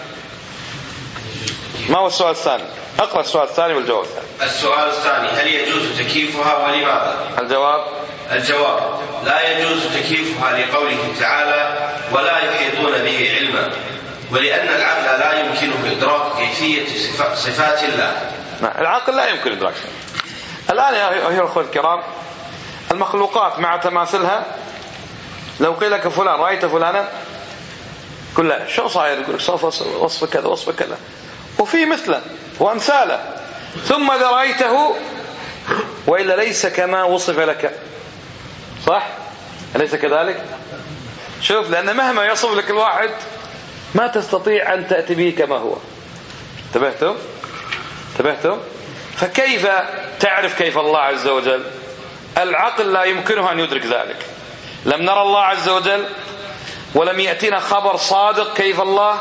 ما هو السؤال الثاني؟ اقرأ السؤال الثاني والجواب الثاني. السؤال الثاني: هل يجوز تكييفها ولماذا؟ الجواب الجواب: لا يجوز تكييفها لقوله تعالى: ولا يحيطون به علما، ولأن العقل لا يمكنه إدراك كيفية صفات الله. العقل لا يمكن إدراك. الآن يا أخوة الكرام، المخلوقات مع تماثلها، لو قيل لك فلان رأيت فلانا كلها شو صاير؟ يقول لك سوف وصف كذا وصف كذا، وفي مثله وأمثاله، ثم إذا رأيته وإلا ليس كما وصف لك. صح؟ أليس كذلك؟ شوف، لأن مهما يصف لك الواحد ما تستطيع أن تأتي به كما هو. انتبهتم؟ انتبهتم؟ فكيف تعرف كيف الله عز وجل؟ العقل لا يمكنه أن يدرك ذلك. لم نرى الله عز وجل، ولم يأتينا خبر صادق كيف الله،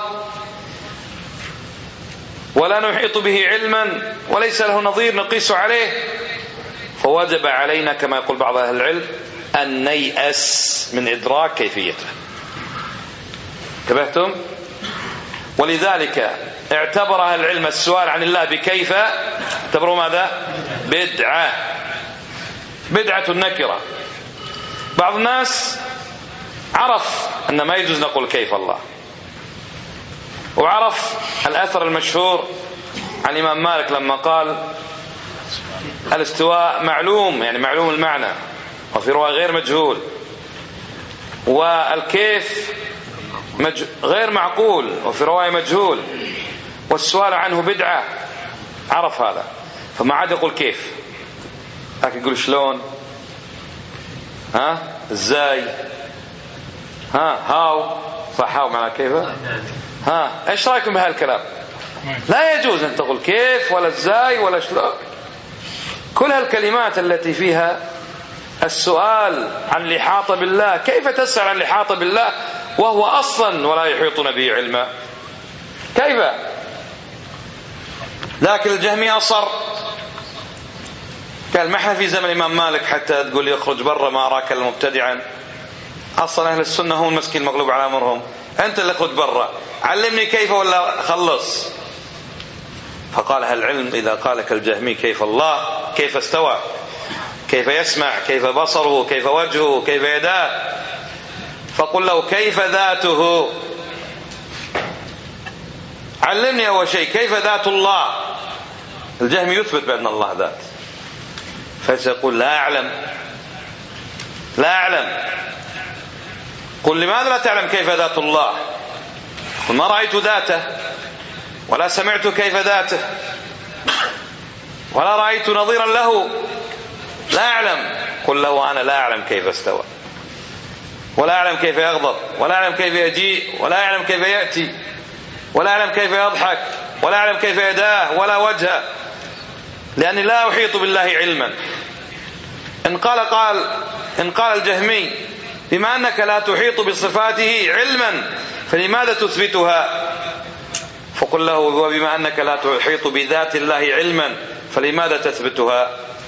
ولا نحيط به علما، وليس له نظير نقيس عليه. فوجب علينا كما يقول بعض أهل العلم أن نيأس من إدراك كيفيته. انتبهتم؟ ولذلك اعتبر أهل العلم السؤال عن الله بكيف اعتبروا ماذا؟ بدعة، بدعة النكرة. بعض الناس عرف أن ما يجوز نقول كيف الله، وعرف الأثر المشهور عن الإمام مالك لما قال الاستواء معلوم، يعني معلوم المعنى، وفي رواية غير مجهول، والكيف مج... غير معقول، وفي رواية مجهول، والسؤال عنه بدعة. عرف هذا فما عاد يقول كيف، لكن يقول شلون، ها ازاي، ها هاو، صح، هاو معنى كيف، ها ايش رايكم بهالكلام؟ لا يجوز ان تقول كيف ولا ازاي ولا شلون. كل هالكلمات التي فيها السؤال عن الإحاطة بالله، كيف تسأل عن الإحاطة بالله وهو أصلا ولا يحيطون به علما؟ كيف؟ لكن الجهمي أصر، قال ما احنا في زمن الإمام مالك حتى تقول يخرج برا ما أراك المبتدعا. أصلا أهل السنة هم المسكين المغلوب على أمرهم، أنت اللي اخرج برا، علمني كيف ولا خلص. فقال أهل العلم إذا قالك الجهمي كيف الله، كيف استوى، كيف يسمع، كيف بصره، كيف وجهه، كيف يداه، فقل له كيف ذاته. علمني أول شيء كيف ذات الله. الجهمي يثبت بأن الله ذات، فسيقول لا أعلم، لا أعلم. قل لماذا لا تعلم كيف ذات الله؟ قل ما رأيت ذاته، ولا سمعت كيف ذاته، ولا رأيت نظيرا له، لا أعلم. قل له أنا لا أعلم كيف استوى، ولا أعلم كيف يغضب، ولا أعلم كيف يجيء، ولا أعلم كيف يأتي، ولا أعلم كيف يضحك، ولا أعلم كيف يداه ولا وجهه، لأني لا أحيط بالله علما. إن قال قال إن قال الجهمي بما أنك لا تحيط بصفاته علما فلماذا تثبتها؟ فقل له وبما أنك لا تحيط بذات الله علما فلماذا تثبتها؟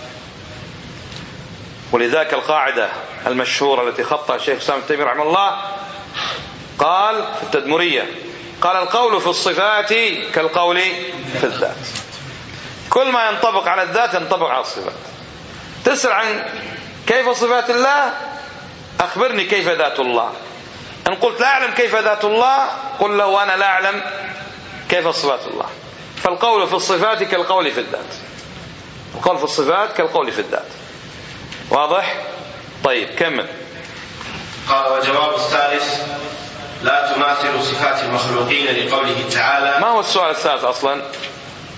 ولذلك القاعدة المشهورة التي خطها الشيخ الإسلام ابن تيمية رحمه الله قال في التدمرية، قال القول في الصفات كالقول في الذات. كل ما ينطبق على الذات ينطبق على الصفات. تسأل عن كيف صفات الله، أخبرني كيف ذات الله. إن قلت لا أعلم كيف ذات الله، قل له أنا لا أعلم كيف صفات الله. فالقول في الصفات كالقول في الذات، القول في الصفات كالقول في الذات. واضح؟ طيب كمل. قال وجواب الثالث لا تماثل صفات المخلوقين لقوله تعالى. ما هو السؤال الثالث أصلا؟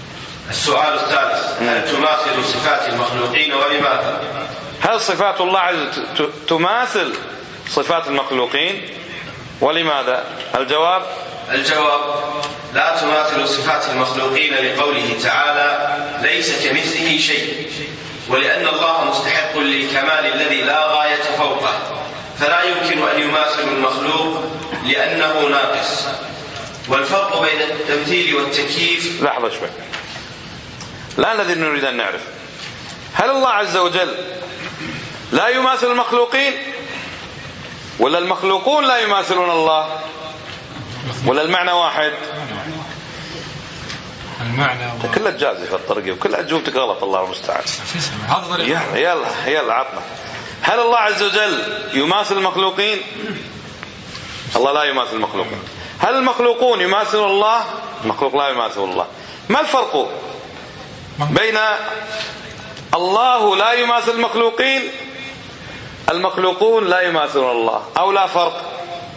السؤال الثالث: هل تماثل صفات المخلوقين ولماذا؟ هل صفات الله عز وجل تماثل صفات المخلوقين ولماذا؟ الجواب الجواب لا تماثل صفات المخلوقين لقوله تعالى: ليس كمثله شيء، ولأن الله مستحق للكمال الذي لا غاية فوقه، فلا يمكن أن يماثل المخلوق لأنه ناقص. والفرق بين التمثيل والتكييف. لحظة شوي، الآن الذي نريد أن نعرف: هل الله عز وجل لا يماثل المخلوقين، ولا المخلوقون لا يماثلون الله، ولا المعنى واحد؟ المعنى و... كلها جازي في الطريقة وكلها جوبتك غلط، الله المستعان. يلا يلا يلا عطنا. هل الله عز وجل يماثل المخلوقين؟ الله لا يماثل المخلوقين. هل المخلوقون يماثلون الله؟ المخلوق لا يماثل الله. ما الفرق بين الله لا يماثل المخلوقين، المخلوقون لا يماثلون الله، أو لا فرق؟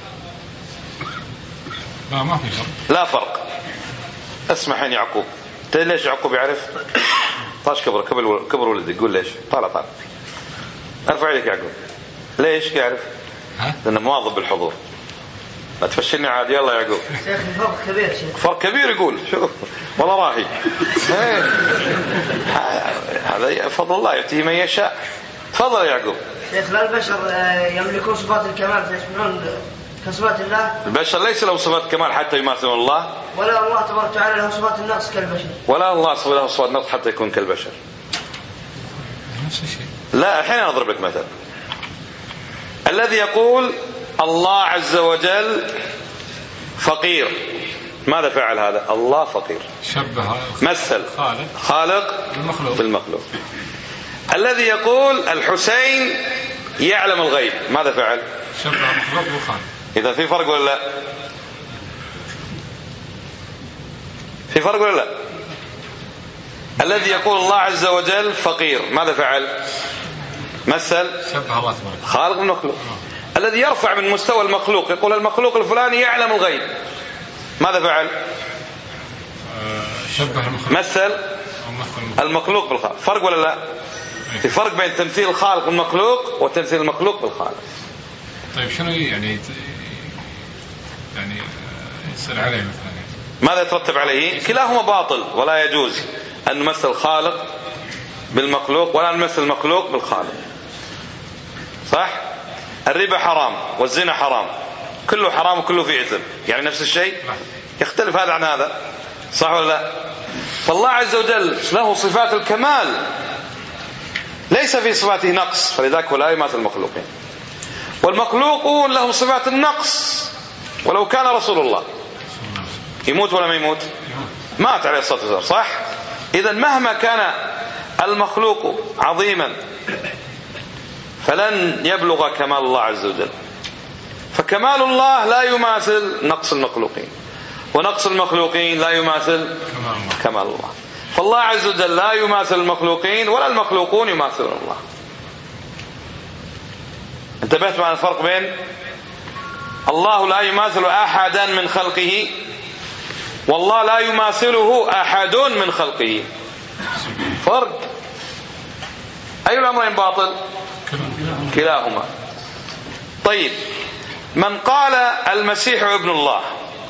لا ما في فرق. لا فرق. اسمح يا يعقوب، تدري ليش يعقوب يعرف؟ طاش كبر كبر كبر ولدي، قول ليش. طالع طالع ارفع يدك يعقوب. ليش يعرف؟ لأنه مواظب بالحضور. لا تفشلني عاد. يلا يعقوب. شيخ الفرق كبير. شيخ فرق كبير يقول. شوف والله راهي. هذا فضل الله يؤتيه من يشاء. تفضل يا يعقوب. شيخ لا البشر يملكون صفات الكمال فيشبهون كصفات الله؟ البشر ليس له صفات كمال حتى يماثلون الله، ولا الله تبارك وتعالى له صفات النقص كالبشر، ولا الله له صفات النقص حتى يكون كالبشر. نفس الشيء. لا الحين أضرب لك مثل. الذي يقول الله عز وجل فقير، ماذا فعل هذا؟ الله فقير، شبه مثل خالق, خالق بالمخلوق. بالمخلوق. الذي يقول الحسين يعلم الغيب، ماذا فعل؟ شبه المخلوق بالخالق. إذا في فرق ولا لا؟ في فرق ولا لا؟ الذي يقول الله عز وجل فقير، ماذا فعل؟ مثل شبه الله تبارك خالق بالمخلوق. الذي يرفع من مستوى المخلوق يقول المخلوق الفلاني يعلم الغيب، ماذا فعل؟ شبه المخلوق. مثل المخلوق بالخالق. فرق ولا لا؟ في فرق بين تمثيل الخالق بالمخلوق وتمثيل المخلوق بالخالق. طيب شنو يعني يعني يصير عليه مثلا؟ ماذا يترتب عليه؟ كلاهما باطل، ولا يجوز أن نمثل الخالق بالمخلوق ولا نمثل المخلوق بالخالق. صح؟ الربا حرام والزنا حرام، كله حرام وكله فيه إثم، يعني نفس الشيء؟ يختلف هذا عن هذا، صح ولا لا؟ فالله عز وجل له صفات الكمال، ليس في صفاته نقص، فلذلك لا يماثل المخلوقين. والمخلوقون لهم صفات النقص، ولو كان رسول الله يموت ولا ما يموت؟ مات عليه الصلاة والسلام، صح؟ إذن مهما كان المخلوق عظيما فلن يبلغ كمال الله عز وجل. فكمال الله لا يماثل نقص المخلوقين، ونقص المخلوقين لا يماثل كمال الله. فالله عز وجل لا يماثل المخلوقين ولا المخلوقون يماثلون الله. انتبهت مع الفرق بين الله لا يماثل أحدا من خلقه، والله لا يماثله أحد من خلقه. فرق. أي الأمرين باطل؟ كلاهما. طيب، من قال المسيح ابن الله،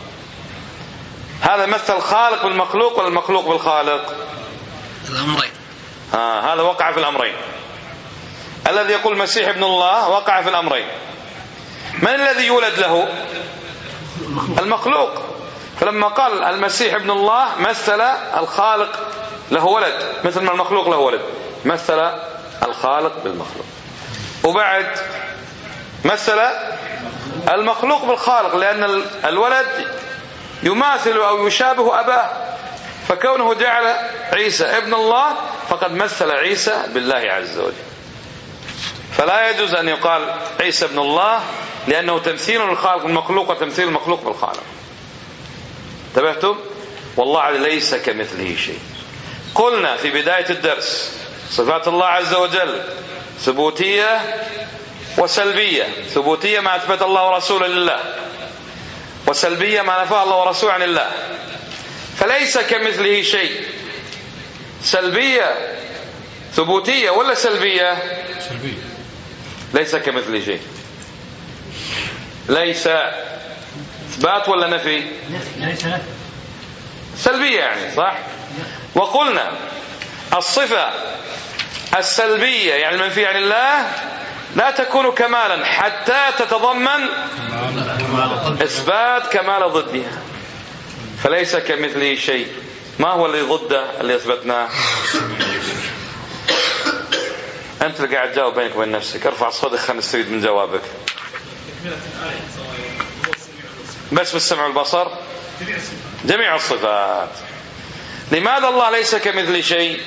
هذا مثل الخالق بالمخلوق ولا المخلوق بالخالق؟ الأمرين. آه هذا وقع في الأمرين. الذي يقول المسيح ابن الله وقع في الأمرين. من الذي يولد له؟ المخلوق. فلما قال المسيح ابن الله مثل الخالق له ولد، مثل ما المخلوق له ولد، مثل الخالق بالمخلوق. وبعد مثل المخلوق بالخالق، لأن الولد يماثل أو يشابه أباه، فكونه جعل عيسى ابن الله فقد مثل عيسى بالله عز وجل. فلا يجوز أن يقال عيسى ابن الله، لأنه تمثيل الخالق بالمخلوق وتمثيل المخلوق بالخالق. انتبهتم؟ والله ليس كمثله شيء. قلنا في بداية الدرس صفات الله عز وجل ثبوتية وسلبية. ثبوتية ما أثبت الله ورسوله لله، وسلبية ما نفاه الله ورسوله عن الله. فليس كمثله شيء سلبية ثبوتية ولا سلبية؟ سلبية. ليس كمثل شيء. ليس إثبات ولا نفي؟ ليس نفي. سلبية يعني، صح؟ وقلنا الصفة السلبية يعني المنفية عن الله لا تكون كمالا حتى تتضمن إثبات كمال ضدها، فليس كمثله شيء. ما هو اللي ضده اللي أثبتناه؟ أنت اللي قاعد تجاوب بينك وبين نفسك. ارفع صوتك خلينا نستفيد من جوابك. بس بالسمع والبصر جميع الصفات. لماذا الله ليس كمثل شيء؟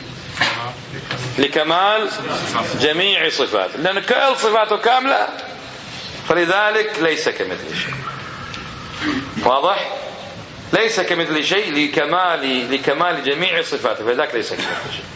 لكمال جميع صفاته، لأن كل صفاته كاملة، فلذلك ليس كمثل شيء. واضح؟ ليس كمثل شيء لكمال لكمال جميع صفاته، فلذلك ليس كمثل شيء.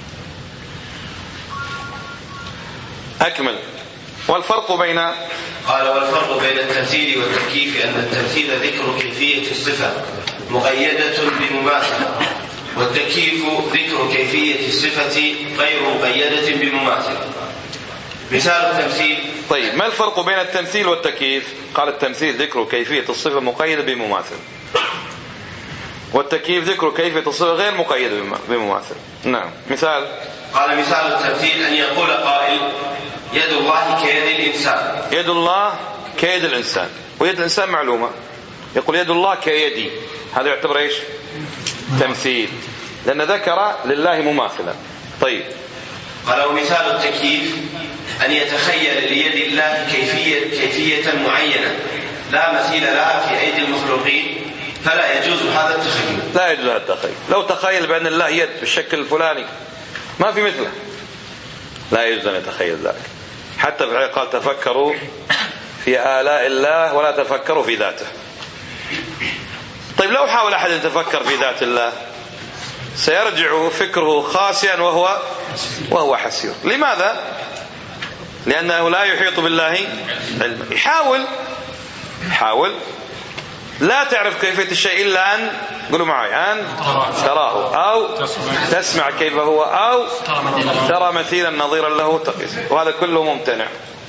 أكمل. والفرق بين قال والفرق بين التمثيل والتكييف أن التمثيل ذكر كيفية الصفة مقيدة بمماثلة، والتكييف ذكر كيفية الصفة غير مقيدة بمماثلة. مثال التمثيل. طيب ما الفرق بين التمثيل والتكييف؟ قال التمثيل ذكر كيفية الصفة مقيدة بمماثل، والتكييف ذكر كيفية الصفة غير مقيدة بمماثل. نعم. مثال. قال مثال التمثيل أن يقول قائل يد الله كيد الإنسان. يد الله كيد الإنسان، ويد الإنسان معلومة. يقول يد الله كيدي، هذا يعتبر إيش؟ تمثيل، لأن ذكر لله مماثلا. طيب. قال ومثال التكييف أن يتخيل ليد الله كيفية, كيفية معينة لا مثيل لها في أيدي المخلوقين، فلا يجوز هذا التخيل. لا يجوز هذا التخيل. لو تخيل بأن الله يد بالشكل الفلاني ما في مثله، لا يجوز أن يتخيل ذلك. حتى في الآية قال تفكروا في آلاء الله ولا تفكروا في ذاته. طيب لو حاول أحد أن يتفكر في ذات الله سيرجع فكره خاسئا وهو وهو حسير. لماذا؟ لأنه لا يحيط بالله علما. يحاول حاول لا تعرف كيفية الشيء إلا أن قولوا معي أن تراه أو تسمع كيف هو أو ترى مثيلا نظيرا له تقيس، وهذا كله ممتنع.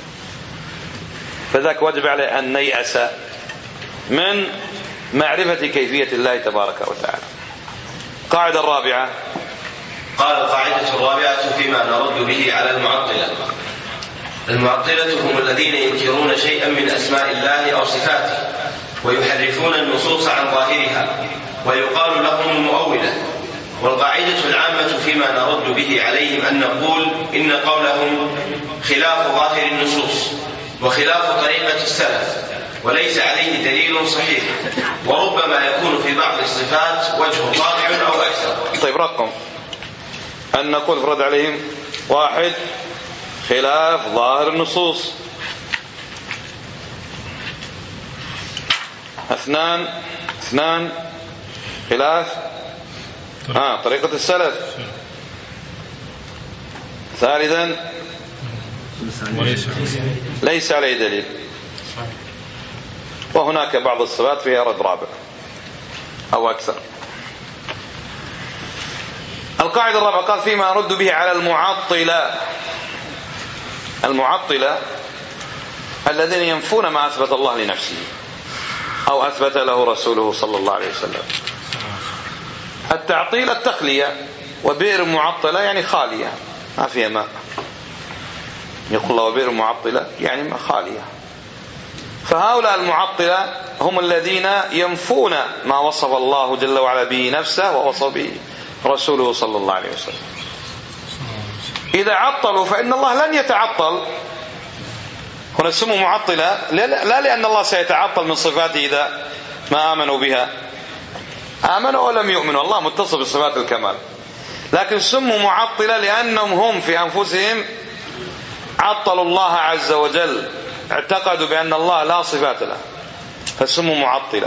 فذاك واجب عليه أن نيأس من معرفة كيفية الله تبارك وتعالى. قاعدة الرابعة. قال القاعدة الرابعة فيما نرد به على المعطلة. المعطلة هم الذين ينكرون شيئا من أسماء الله أو صفاته ويحرفون النصوص عن ظاهرها، ويقال لهم المؤولة. والقاعدة العامة فيما نرد به عليهم أن نقول إن قولهم خلاف ظاهر النصوص وخلاف طريقة السلف، وليس عليه دليل صحيح، وربما يكون في بعض الصفات وجه طابع أو أكثر. طيب رقم أن نقول فرد عليهم: واحد خلاف ظاهر النصوص، اثنان اثنان خلاف آه طريقة السلف، ثالثا ليس عليه دليل، وهناك بعض الصفات فيها رد رابع أو أكثر. القاعدة الرابعة قال فيما نرد به على المعطلة. المعطلة الذين ينفون ما أثبت الله لنفسه أو أثبت له رسوله صلى الله عليه وسلم. التعطيل التخلية، وبئر معطلة يعني خالية ما فيها ماء. يقول الله وبئر معطلة يعني خالية. فهؤلاء المعطلة هم الذين ينفون ما وصف الله جل وعلا به نفسه ووصف به رسوله صلى الله عليه وسلم. إذا عطلوا فإن الله لن يتعطل. هنا سموا معطلة لا لأن الله سيتعطل من صفاته إذا ما آمنوا بها، آمنوا ولم يؤمنوا، الله متصف بصفات الكمال، لكن سموا معطلة لأنهم هم في أنفسهم عطلوا الله عز وجل، اعتقدوا بأن الله لا صفات له فسموا معطلة.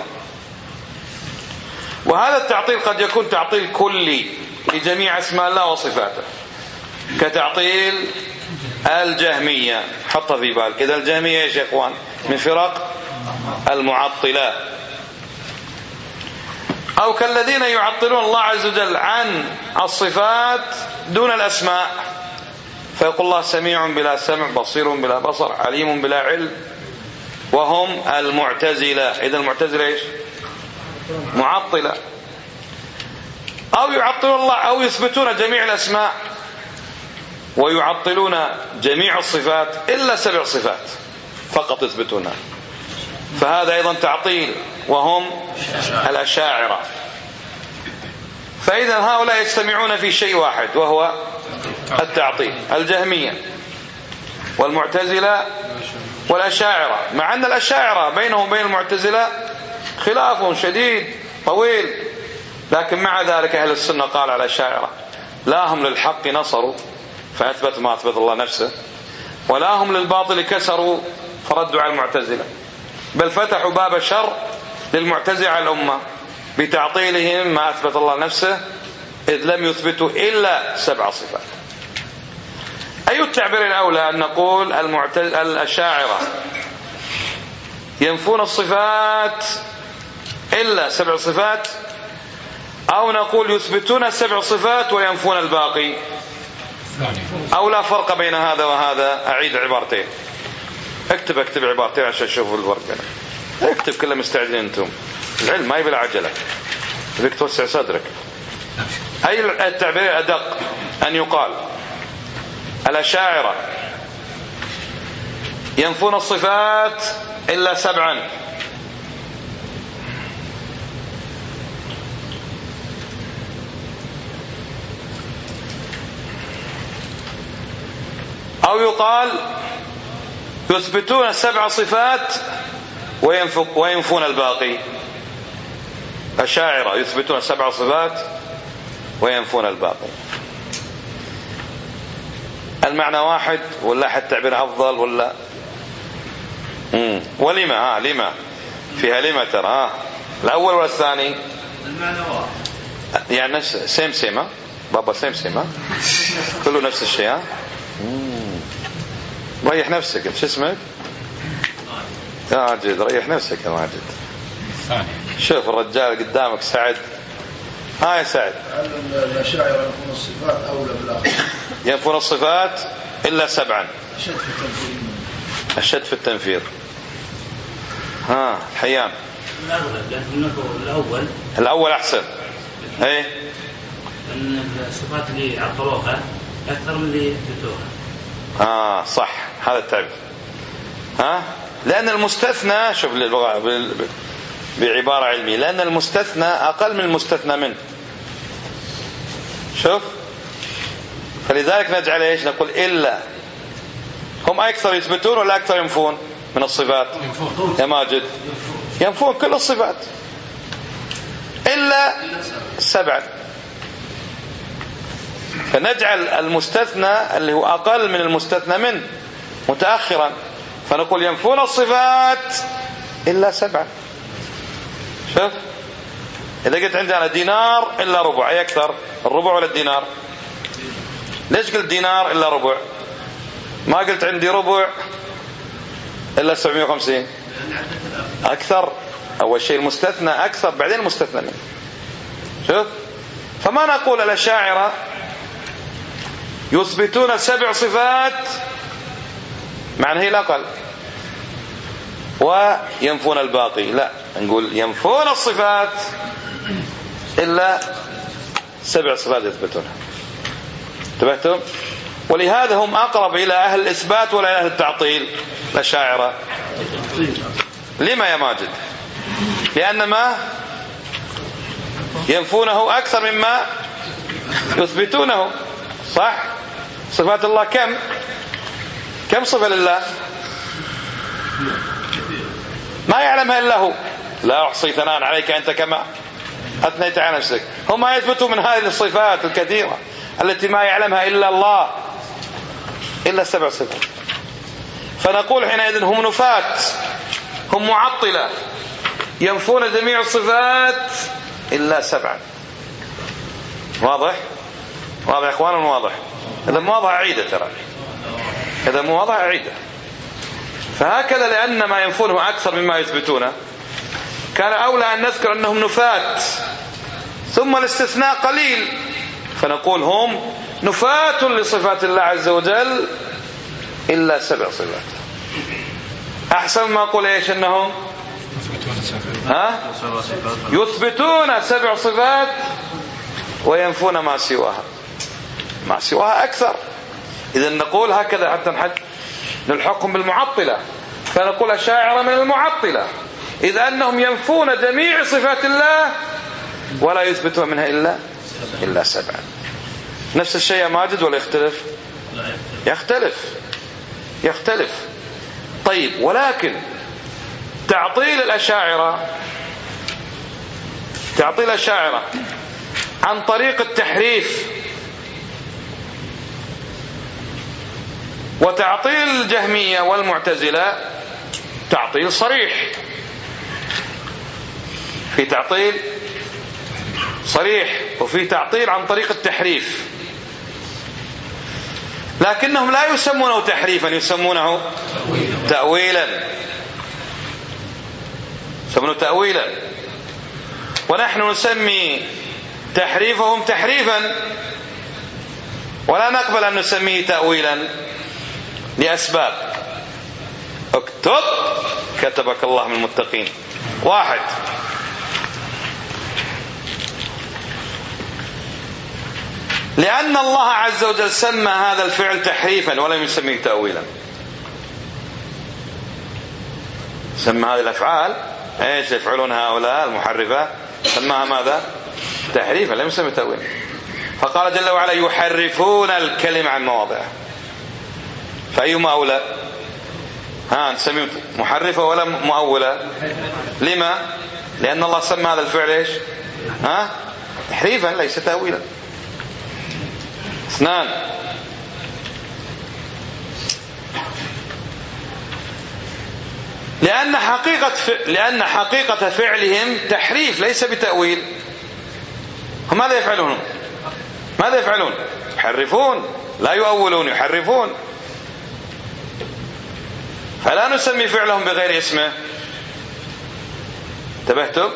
وهذا التعطيل قد يكون تعطيل كلي لجميع اسماء الله وصفاته، كتعطيل الجهمية. حطها في بالك إذا الجهمية يا إخوان من فرق المعطلة. أو كالذين يعطلون الله عز وجل عن الصفات دون الأسماء، فيقول الله سميع بلا سمع، بصير بلا بصر، عليم بلا علم، وهم المعتزلة. إذا المعتزلة إيش؟ معطلة. أو يعطلون الله أو يثبتون جميع الأسماء ويعطلون جميع الصفات إلا سبع صفات فقط يثبتونها، فهذا أيضا تعطيل، وهم الأشاعرة. فإذا هؤلاء يجتمعون في شيء واحد وهو التعطيل، الجهمية والمعتزلة والأشاعرة، مع أن الأشاعرة بينهم وبين المعتزلة خلاف شديد طويل، لكن مع ذلك أهل السنة قال على الأشاعرة لا هم للحق نصروا فأثبت ما أثبت الله نفسه، ولا هم للباطل كسروا فردوا على المعتزلة، بل فتحوا باب الشر للمعتزلة على الأمة بتعطيلهم ما أثبت الله نفسه، إذ لم يثبتوا إلا سبع صفات. أي التعبير الأولى أن نقول الأشاعرة ينفون الصفات إلا سبع صفات، أو نقول يثبتون السبع صفات وينفون الباقي، أو لا فرق بين هذا وهذا؟ أعيد عبارتين. اكتب اكتب عبارتين عشان تشوفوا الفرق بينهم. اكتب كله مستعجلين انتم، العلم ما يبي العجلة، بدك توسع صدرك. أي التعبير الأدق أن يقال الأشاعرة ينفون الصفات إلا سبعا، أو يقال يثبتون السبع صفات وينفون الباقي. أشاعرة يثبتون السبع صفات وينفون الباقي. المعنى واحد ولا حتى تعبير أفضل ولا مم. ولما ها لما فيها لما ترى ها الأول ولا الثاني؟ المعنى واحد يعني نفس سيم سيمة بابا سيم سيمة كله نفس الشيء. ها ريح نفسك. شو اسمك؟ يا ماجد ريح نفسك يا ماجد. شوف الرجال قدامك سعد. ها يا سعد. الأشاعرة ينفون الصفات أولى بالآخر. ينفون الصفات إلا سبعا. الشد في التنفيذ. الشد في التنفيذ. ها حيان. الأول الأول أحسن. إيه. أن الصفات اللي عطلوها أكثر من اللي يثبتوها. آه صح هذا التعبير. ها لأن المستثنى شوف اللغة بعبارة علمية، لأن المستثنى أقل من المستثنى منه. شوف فلذلك نجعل إيش نقول إلا. هم أكثر يثبتون ولا أكثر ينفون من الصفات؟ يا ماجد ينفون كل الصفات إلا سبعة، فنجعل المستثنى اللي هو أقل من المستثنى منه متأخرا، فنقول ينفون الصفات إلا سبعة. شوف إذا قلت عندنا دينار إلا ربع، أي أكثر الربع ولا الدينار؟ ليش قلت دينار إلا ربع؟ ما قلت عندي ربع إلا سبعمائة وخمسين؟ أكثر. أول شيء المستثنى أكثر بعدين المستثنى منه. شوف فما نقول الأشاعرة يثبتون سبع صفات معنى هي الأقل وينفون الباقي، لا نقول ينفون الصفات إلا سبع صفات يثبتونها. انتبهتم؟ ولهذا هم أقرب إلى أهل الإثبات ولا إلى أهل التعطيل الأشاعرة. لما يا ماجد؟ لأن ما ينفونه أكثر مما يثبتونه. صح؟ صفات الله كم؟ كم صفة لله؟ ما يعلمها إلا هو. لا أحصي ثناء عليك أنت كما أثنيت على نفسك. هم ما يثبتوا من هذه الصفات الكثيرة التي ما يعلمها إلا الله إلا سبع صفات. فنقول حينئذ هم نفاة، هم معطلة، ينفون جميع الصفات إلا سبعا. واضح؟ واضح يا إخوان؟ واضح؟ إذا مو واضح أعيده، ترى إذا مو واضح أعيده. فهكذا لأن ما ينفونه أكثر مما يثبتونه كان أولى أن نذكر أنهم نفاة ثم الاستثناء قليل، فنقول هم نفاة لصفات الله عز وجل إلا سبع صفات. أحسن ما أقول إيش أنهم ها؟ يثبتون سبع صفات وينفون ما سواها، ما سواها أكثر. إذا نقول هكذا حتى نحد نلحقهم بالمعطلة، فنقول الشاعر من المعطلة، إذ أنهم ينفون جميع صفات الله ولا يثبتون منها إلا إلا سبعا. نفس الشيء يا ماجد ولا يختلف؟ يختلف يختلف. طيب، ولكن تعطيل الأشاعرة تعطيل الأشاعرة عن طريق التحريف، وتعطيل الجهمية والمعتزلة تعطيل صريح، في تعطيل صريح وفي تعطيل عن طريق التحريف، لكنهم لا يسمونه تحريفا، يسمونه تأويلا، يسمونه تأويلا. ونحن نسمي تحريفهم تحريفا ولا نقبل أن نسميه تأويلا لأسباب. اكتب كتبك الله من المتقين. واحد، لأن الله عز وجل سمى هذا الفعل تحريفا ولم يسميه تأويلا. سمى هذه الأفعال ايش يفعلون هؤلاء المحرفة، سماها ماذا؟ تحريفا، لم يسميه تأويلا. فقال جل وعلا يحرفون الكلم عن مواضعه، فأيهما أولى؟ ها نسميه محرفة ولا مؤولة؟ لما؟ لأن الله سمى هذا الفعل ايش؟ ها تحريفا ليس تأويلا. اثنان، لأن حقيقة ف... لأن حقيقة فعلهم تحريف ليس بتأويل. هم ماذا يفعلون؟ ماذا يفعلون؟ يحرفون، لا يؤولون، يحرفون. فلا نسمي فعلهم بغير اسمه. انتبهتم؟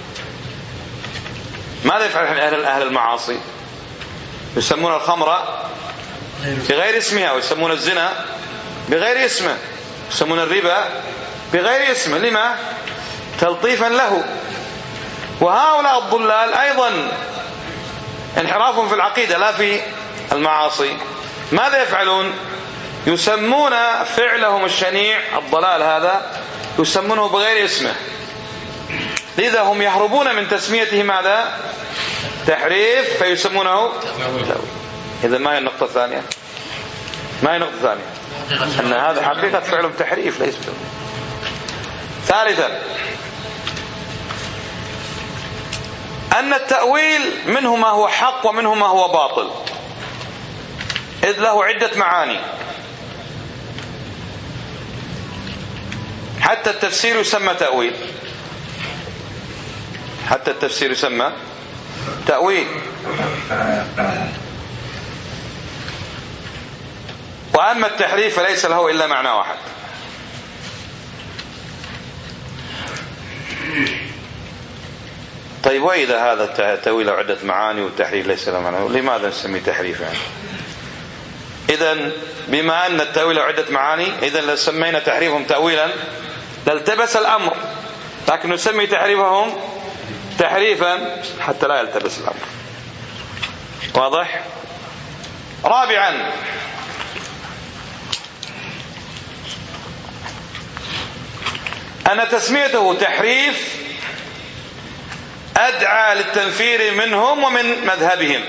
ماذا يفعل أهل أهل المعاصي؟ يسمون الخمر بغير اسمها، ويسمون الزنا بغير اسمه، يسمون الربا بغير اسمه. لما؟ تلطيفا له. وهؤلاء الضلال أيضا انحرافهم في العقيدة لا في المعاصي. ماذا يفعلون؟ يسمون فعلهم الشنيع الضلال هذا يسمونه بغير اسمه، لذا هم يهربون من تسميته ماذا؟ تحريف، فيسمونه تأويل. إذا ما هي النقطة الثانية؟ ما هي النقطة الثانية؟ أن هذا حقيقة فعلهم تحريف ليس بتأويل. ثالثا، أن التأويل منه ما هو حق ومنه ما هو باطل، إذ له عدة معاني. حتى التفسير يسمى تأويل، حتى التفسير يسمى تأويل. وأما التحريف فليس له إلا معنى واحد. طيب، وإذا هذا التأويل له عدة معاني والتحريف ليس له معنى، لماذا نسميه تحريف يعني؟ إذن بما أن التأويل له عدة معاني، إذن لو سمينا تحريفهم تأويلا لالتبس الأمر، لكن نسمي تحريفهم تحريفا حتى لا يلتبس الأمر. واضح؟ رابعا، أن تسميته تحريف أدعى للتنفير منهم ومن مذهبهم.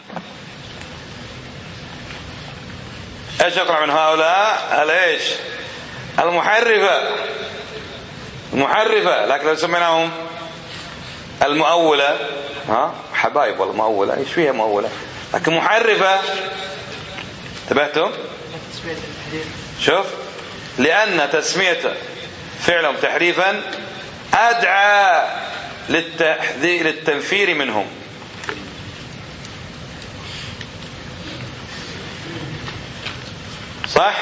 ايش يقرأ من هؤلاء؟ الايش؟ المحرفة، المحرفة. لكن لو سميناهم المؤولة، ها حبايب والله مؤولة، ايش فيها مؤولة؟ لكن محرفة. انتبهتم؟ شوف، لأن تسمية فعلهم تحريفا أدعى للتحذير للتنفير منهم. صح؟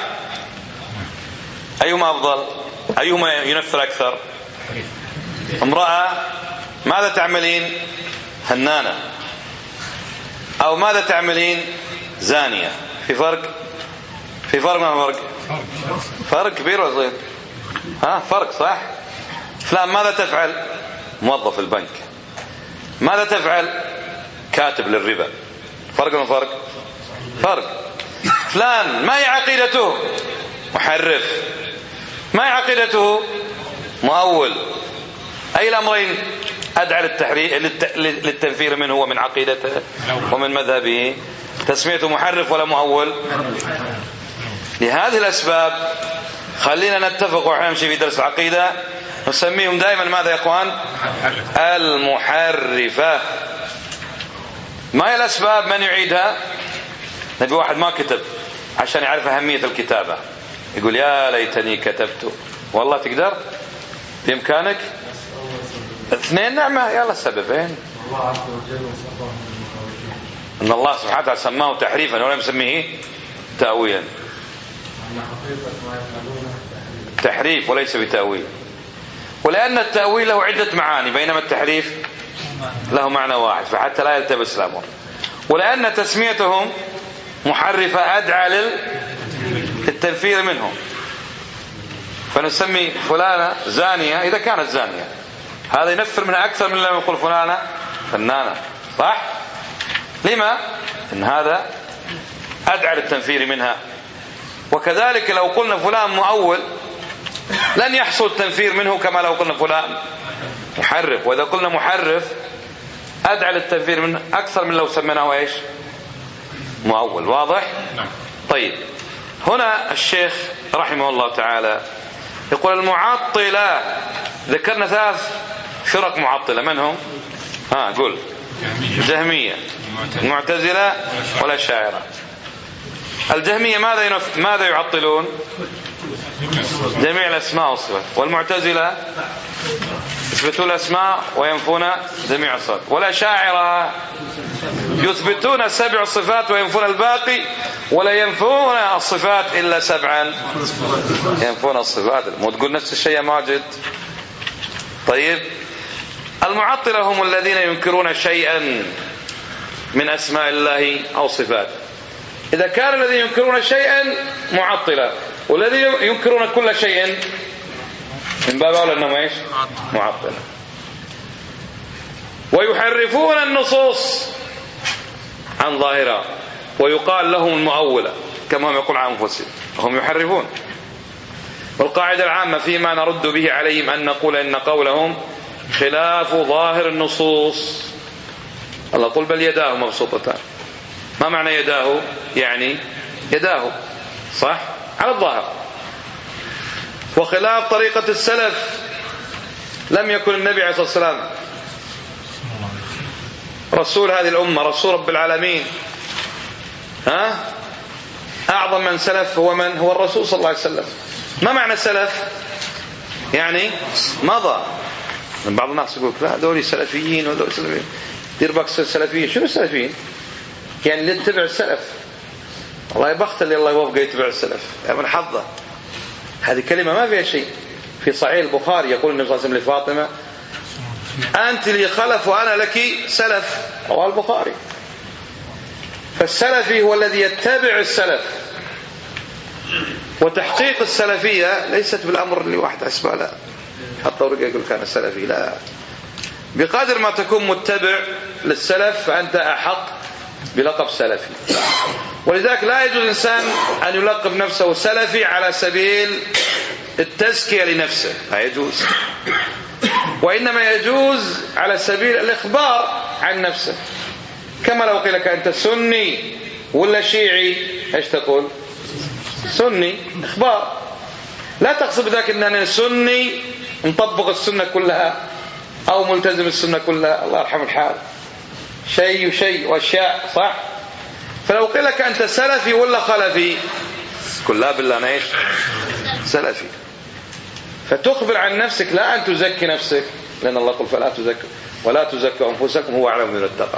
أيهما أفضل؟ أيهما ينفر أكثر؟ امرأة ماذا تعملين؟ هنانة. أو ماذا تعملين؟ زانية. في فرق؟ في فرق ما فرق؟ فرق كبير ولا صغير؟ ها فرق صح؟ فلان ماذا تفعل؟ موظف البنك. ماذا تفعل؟ كاتب للربا. فرق ولا فرق؟ فرق. فلان ما هي عقيدته؟ محرف. ما هي عقيدته؟ مؤول. أي الأمرين أدعى للتنفير منه ومن عقيدته ومن مذهبه؟ تسميته محرف ولا مؤول؟ لهذه الأسباب خلينا نتفق ونحن نمشي في درس العقيدة نسميهم دائما ماذا يا إخوان؟ المحرفة. ما هي الأسباب؟ من يعيدها؟ نبي واحد ما كتب عشان يعرف أهمية الكتابة يقول يا ليتني كتبت. والله تقدر بإمكانك؟ اثنين نعمة. يلا السببين. أن الله سبحانه وتعالى سماه تحريفا ولم يسميه تأويلا. تحريف وليس بتأويل. ولأن التأويل له عدة معاني بينما التحريف له معنى واحد فحتى لا يلتبس الأمر. ولأن تسميتهم محرفة أدعى للتنفير منهم فنسمي فلانة زانية إذا كانت زانية. هذا ينفر منها أكثر من لما يقول فلانة فنانة. صح؟ لما؟ إن هذا أدعى للتنفير منها. وكذلك لو قلنا فلان مؤول لن يحصل التنفير منه كما لو قلنا فلان محرف. وإذا قلنا محرف أدعى للتنفير منه أكثر من لو سميناه إيش؟ مؤول. واضح؟ طيب هنا الشيخ رحمه الله تعالى يقول المعطلة. ذكرنا ثلاث فرق معطلة. من هم؟ ها قول. الجهمية المعتزلة والأشاعرة. الجهمية ماذا ينف... ماذا يعطلون؟ جميع الأسماء والصفات. والمعتزلة يثبتون الأسماء وينفون جميع الصفات. والأشاعرة يثبتون سبع صفات وينفون الباقي ولا ينفون الصفات إلا سبعا. ينفون الصفات. مو تقول نفس الشيء يا ماجد؟ طيب المعطلة هم الذين ينكرون شيئا من أسماء الله أو صفاته. إذا كان الذين ينكرون شيئا معطلة والذين ينكرون كل شيء من باب أولى أنهم إيش؟ معطلة. ويحرفون النصوص عن ظاهرها ويقال لهم المؤولة كما هم يقول عن أنفسهم هم يحرفون. والقاعدة العامة فيما نرد به عليهم أن نقول إن قولهم خلاف ظاهر النصوص. الله قل بل يداه مبسوطتان. ما معنى يداه؟ يعني يداه صح على الظاهر. وخلاف طريقة السلف. لم يكن النبي عليه الصلاة والسلام رسول هذه الأمة رسول رب العالمين. ها أعظم من سلف هو من؟ هو الرسول صلى الله عليه وسلم. ما معنى سلف؟ يعني مضى. بعض الناس يقول لا دول سلفيين ودول سلفيين. دير بالك سلفيين. شنو السلفيين؟ يعني اللي يتبع السلف. الله يبخت اللي الله يوفقه يتبع السلف يعني من حظه. هذه كلمة ما فيها شيء. في صحيح البخاري يقول النبي صلى الله عليه وسلم لفاطمة أنت لي خلف وأنا لك سلف. رواه البخاري. فالسلفي هو الذي يتبع السلف. وتحقيق السلفية ليست بالأمر اللي واحد أسمع لا حتى ورقة يقول كان السلفي. لا بقدر ما تكون متبع للسلف فأنت أحق بلقب سلفي. ولذلك لا يجوز إنسان أن يلقب نفسه سلفي على سبيل التزكية لنفسه. لا يجوز. وإنما يجوز على سبيل الإخبار عن نفسه. كما لو قيل لك أنت سني ولا شيعي ايش تقول؟ سني. إخبار. لا تقصد بذلك أن أنا سني مطبق السنة كلها أو ملتزم السنة كلها. الله يرحم الحال. شيء وشيء وأشياء صح. فلو قيل لك أنت سلفي ولا خلفي قل لا بالله أنا إيش؟ سلفي. فتخبر عن نفسك لا أن تزكي نفسك لأن الله قل فلا تزكوا ولا تزكوا أنفسكم هو أعلم من اتقى.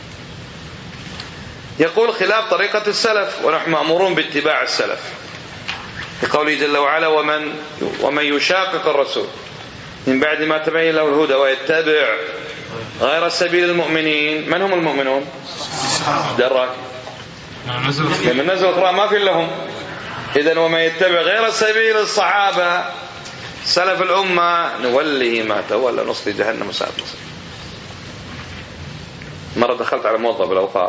يقول خلاف طريقة السلف ونحن مأمورون باتباع السلف لقوله جل وعلا ومن, ومن يشاقق الرسول من بعد ما تبين له الهدى ويتبع غير سبيل المؤمنين. من هم المؤمنون؟ دراك لما نزل القرآن ما في لهم. إذن ومن يتبع غير سبيل الصحابة سلف الأمة نوله ما تولى نصلي جهنم وساءت مصير. مرة دخلت على موظف بالأوقاف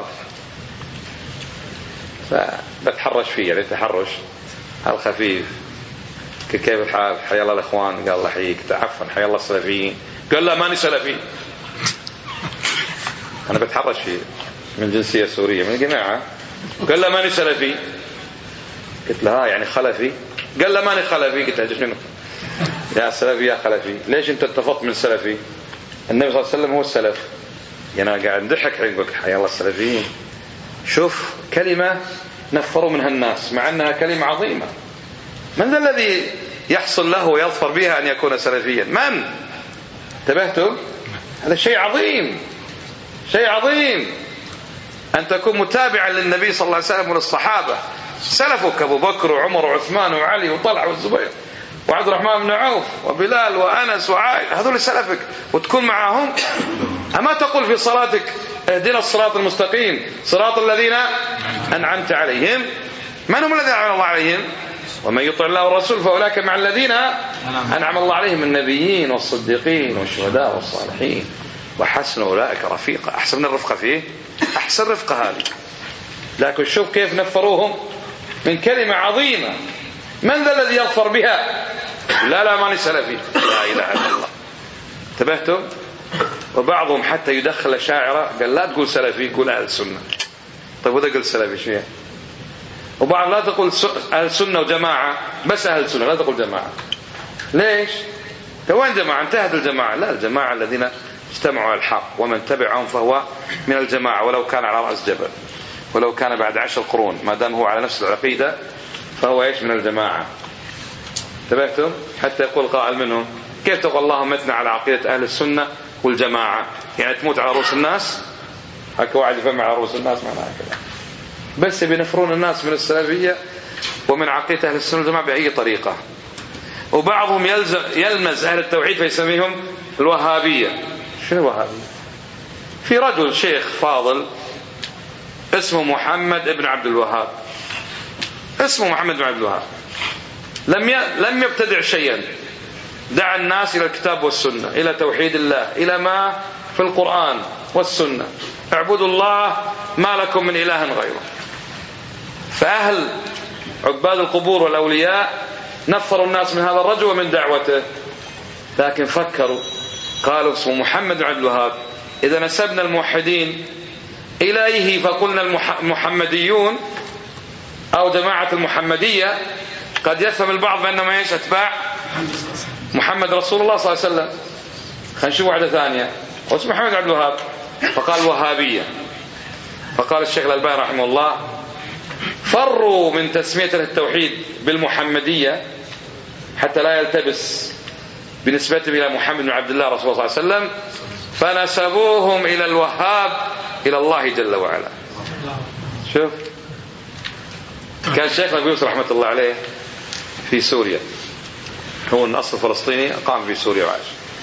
فبتحرش فيه يعني تحرش الخفيف كيف الحال حيا الله الإخوان قال الله حيك عفوا حيا الله السلفيين قال لا ماني سلفي. أنا بتحرش فيه من جنسية سورية من الجماعة قال لا ماني سلفي. قلت له ها يعني خلفي؟ قال لا ماني خلفي. قلت له شنو يا سلفي يا خلفي ليش انت اتفقت من سلفي؟ النبي صلى الله عليه وسلم هو السلف. يعني أنا قاعد نضحك يقول حيا الله السلفيين. شوف كلمة نفروا منها الناس مع أنها كلمة عظيمة. من ذا الذي يحصل له ويظفر بها أن يكون سلفيا؟ من؟ انتبهتم؟ هذا شيء عظيم شيء عظيم أن تكون متابعا للنبي صلى الله عليه وسلم وللصحابة. سلفك أبو بكر وعمر وعثمان وعلي وطلع والزبير وعبد الرحمن بن عوف وبلال وأنس وعائل هذول سلفك وتكون معهم. أما تقول في صلاتك اهدنا الصراط المستقيم صراط الذين أنعمت عليهم. من هم الذين أنعم الله عليهم؟ ومن يطع الله والرسول فأولئك مع الذين أنعم الله عليهم النبيين والصديقين والشهداء والصالحين وحسن أولئك رفيقا. أحسن الرفقة فيه أحسن رفقة هذه. لكن شوف كيف نفروهم من كلمة عظيمة. من ذا الذي يظفر بها؟ لا لا ماني سلفي. لا إله إلا الله. انتبهتم؟ وبعضهم حتى يدخل شاعرة قال لا تقول سلفي قول أهل السنة. طيب وذا قل سلفي شو يعني؟ وبعض لا تقول أهل سنة وجماعة بس أهل سنة لا تقول جماعة. ليش؟ وين جماعة؟ انتهت الجماعة. لا الجماعة الذين اجتمعوا على الحق ومن تبعهم فهو من الجماعة ولو كان على رأس جبل ولو كان بعد عشر قرون ما دام هو على نفس العقيدة فهو ايش من الجماعة. انتبهتم؟ حتى يقول قائل منهم كيف تقول اللهم اتنا على عقيدة أهل السنة والجماعة يعني تموت على رؤوس الناس؟ هكا واحد يفهم على رؤوس الناس معناها كذا بس بينفرون الناس من السلفية ومن عقيدة أهل السنة والجماعة بأي طريقة. وبعضهم يلزم يلمز أهل التوحيد فيسميهم الوهابية. شنو الوهابية؟ في رجل شيخ فاضل اسمه محمد ابن عبد الوهاب. اسمه محمد بن عبد الوهاب لم لم يبتدع شيئا. دعا الناس إلى الكتاب والسنة إلى توحيد الله إلى ما في القرآن والسنة. اعبدوا الله ما لكم من إله غيره. فأهل عباد القبور والأولياء نفروا الناس من هذا الرجل ومن دعوته. لكن فكروا قالوا اسمه محمد بن عبد الوهاب إذا نسبنا الموحدين إليه فقلنا المحمديون أو جماعة المحمدية قد يفهم البعض بأنهم ايش أتباع محمد رسول الله صلى الله عليه وسلم. خلينا نشوف واحدة ثانية واسمه محمد عبد الوهاب فقال وهابية. فقال الشيخ الألباني رحمه الله فروا من تسمية التوحيد بالمحمدية حتى لا يلتبس بنسبتهم إلى محمد بن عبد الله رسول الله صلى الله عليه وسلم فنسبوهم إلى الوهاب إلى الله جل وعلا. شوف كان شيخنا أبو يوسف رحمة الله عليه في سوريا هو من أصل فلسطيني قام في سوريا وعاش.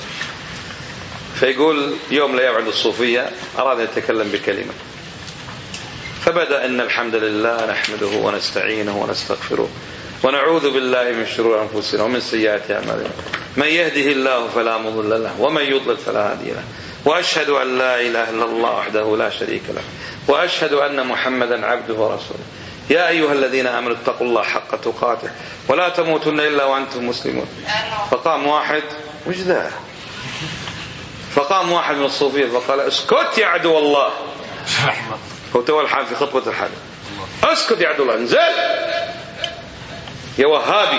فيقول يوم من الأيام عند الصوفية أراد أن يتكلم بكلمة فبدأ إن الحمد لله نحمده ونستعينه ونستغفره ونعوذ بالله من شرور أنفسنا ومن سيئات أعمالنا من يهده الله فلا مضل له ومن يضلل فلا هادي له وأشهد أن لا إله إلا الله وحده لا شريك له وأشهد أن محمدا عبده ورسوله. يا أيها الذين آمنوا اتقوا الله حق تقاته ولا تموتن إلا وأنتم مسلمون. فقام واحد وش ذا فقام واحد من الصوفية فقال اسكت يا عدو الله. هو تو الحال في خطبة الحال اسكت يا عدو الله انزل يا وهابي.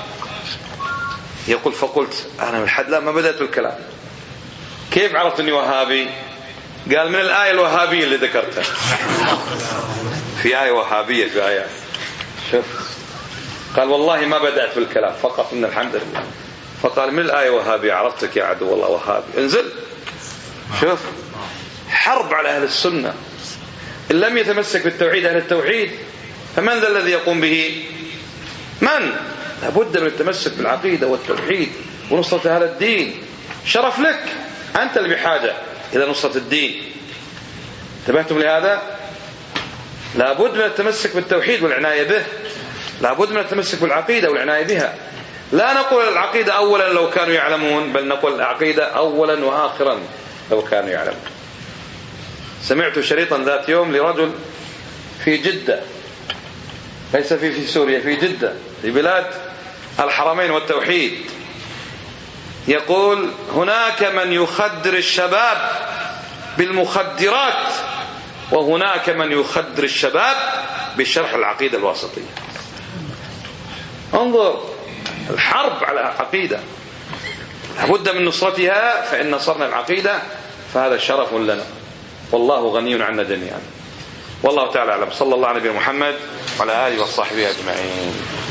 يقول فقلت أنا من الحد لا ما بدأت الكلام. كيف عرفت أني وهابي؟ قال من الآية الوهابية اللي ذكرتها. في آية وهابية في آية شوف قال والله ما بدأت بالكلام فقط إن الحمد لله. فقال من الآية وهابية عرفتك يا عدو الله وهابي انزل. شوف حرب على أهل السنة. إن لم يتمسك بالتوحيد أهل التوحيد فمن ذا الذي يقوم به؟ من؟ لابد من التمسك بالعقيدة والتوحيد ونصرة هذا الدين. شرف لك أنت اللي بحاجة إلى نصرة الدين. انتبهتم لهذا؟ لابد من التمسك بالتوحيد والعناية به، لابد من التمسك بالعقيدة والعناية بها. لا نقول العقيدة أولا لو كانوا يعلمون، بل نقول العقيدة أولا وآخرا لو كانوا يعلمون. سمعت شريطا ذات يوم لرجل في جدة، ليس في في سوريا، في جدة، في بلاد الحرمين والتوحيد، يقول هناك من يخدر الشباب بالمخدرات، وهناك من يخدر الشباب بشرح العقيدة الواسطية. انظر، الحرب على العقيدة لابد من نصرتها، فإن نصرنا العقيدة فهذا شرف لنا، والله غني عنا جميعا. والله تعالى أعلم. صلى الله على نبينا محمد وعلى آله وصحبه أجمعين.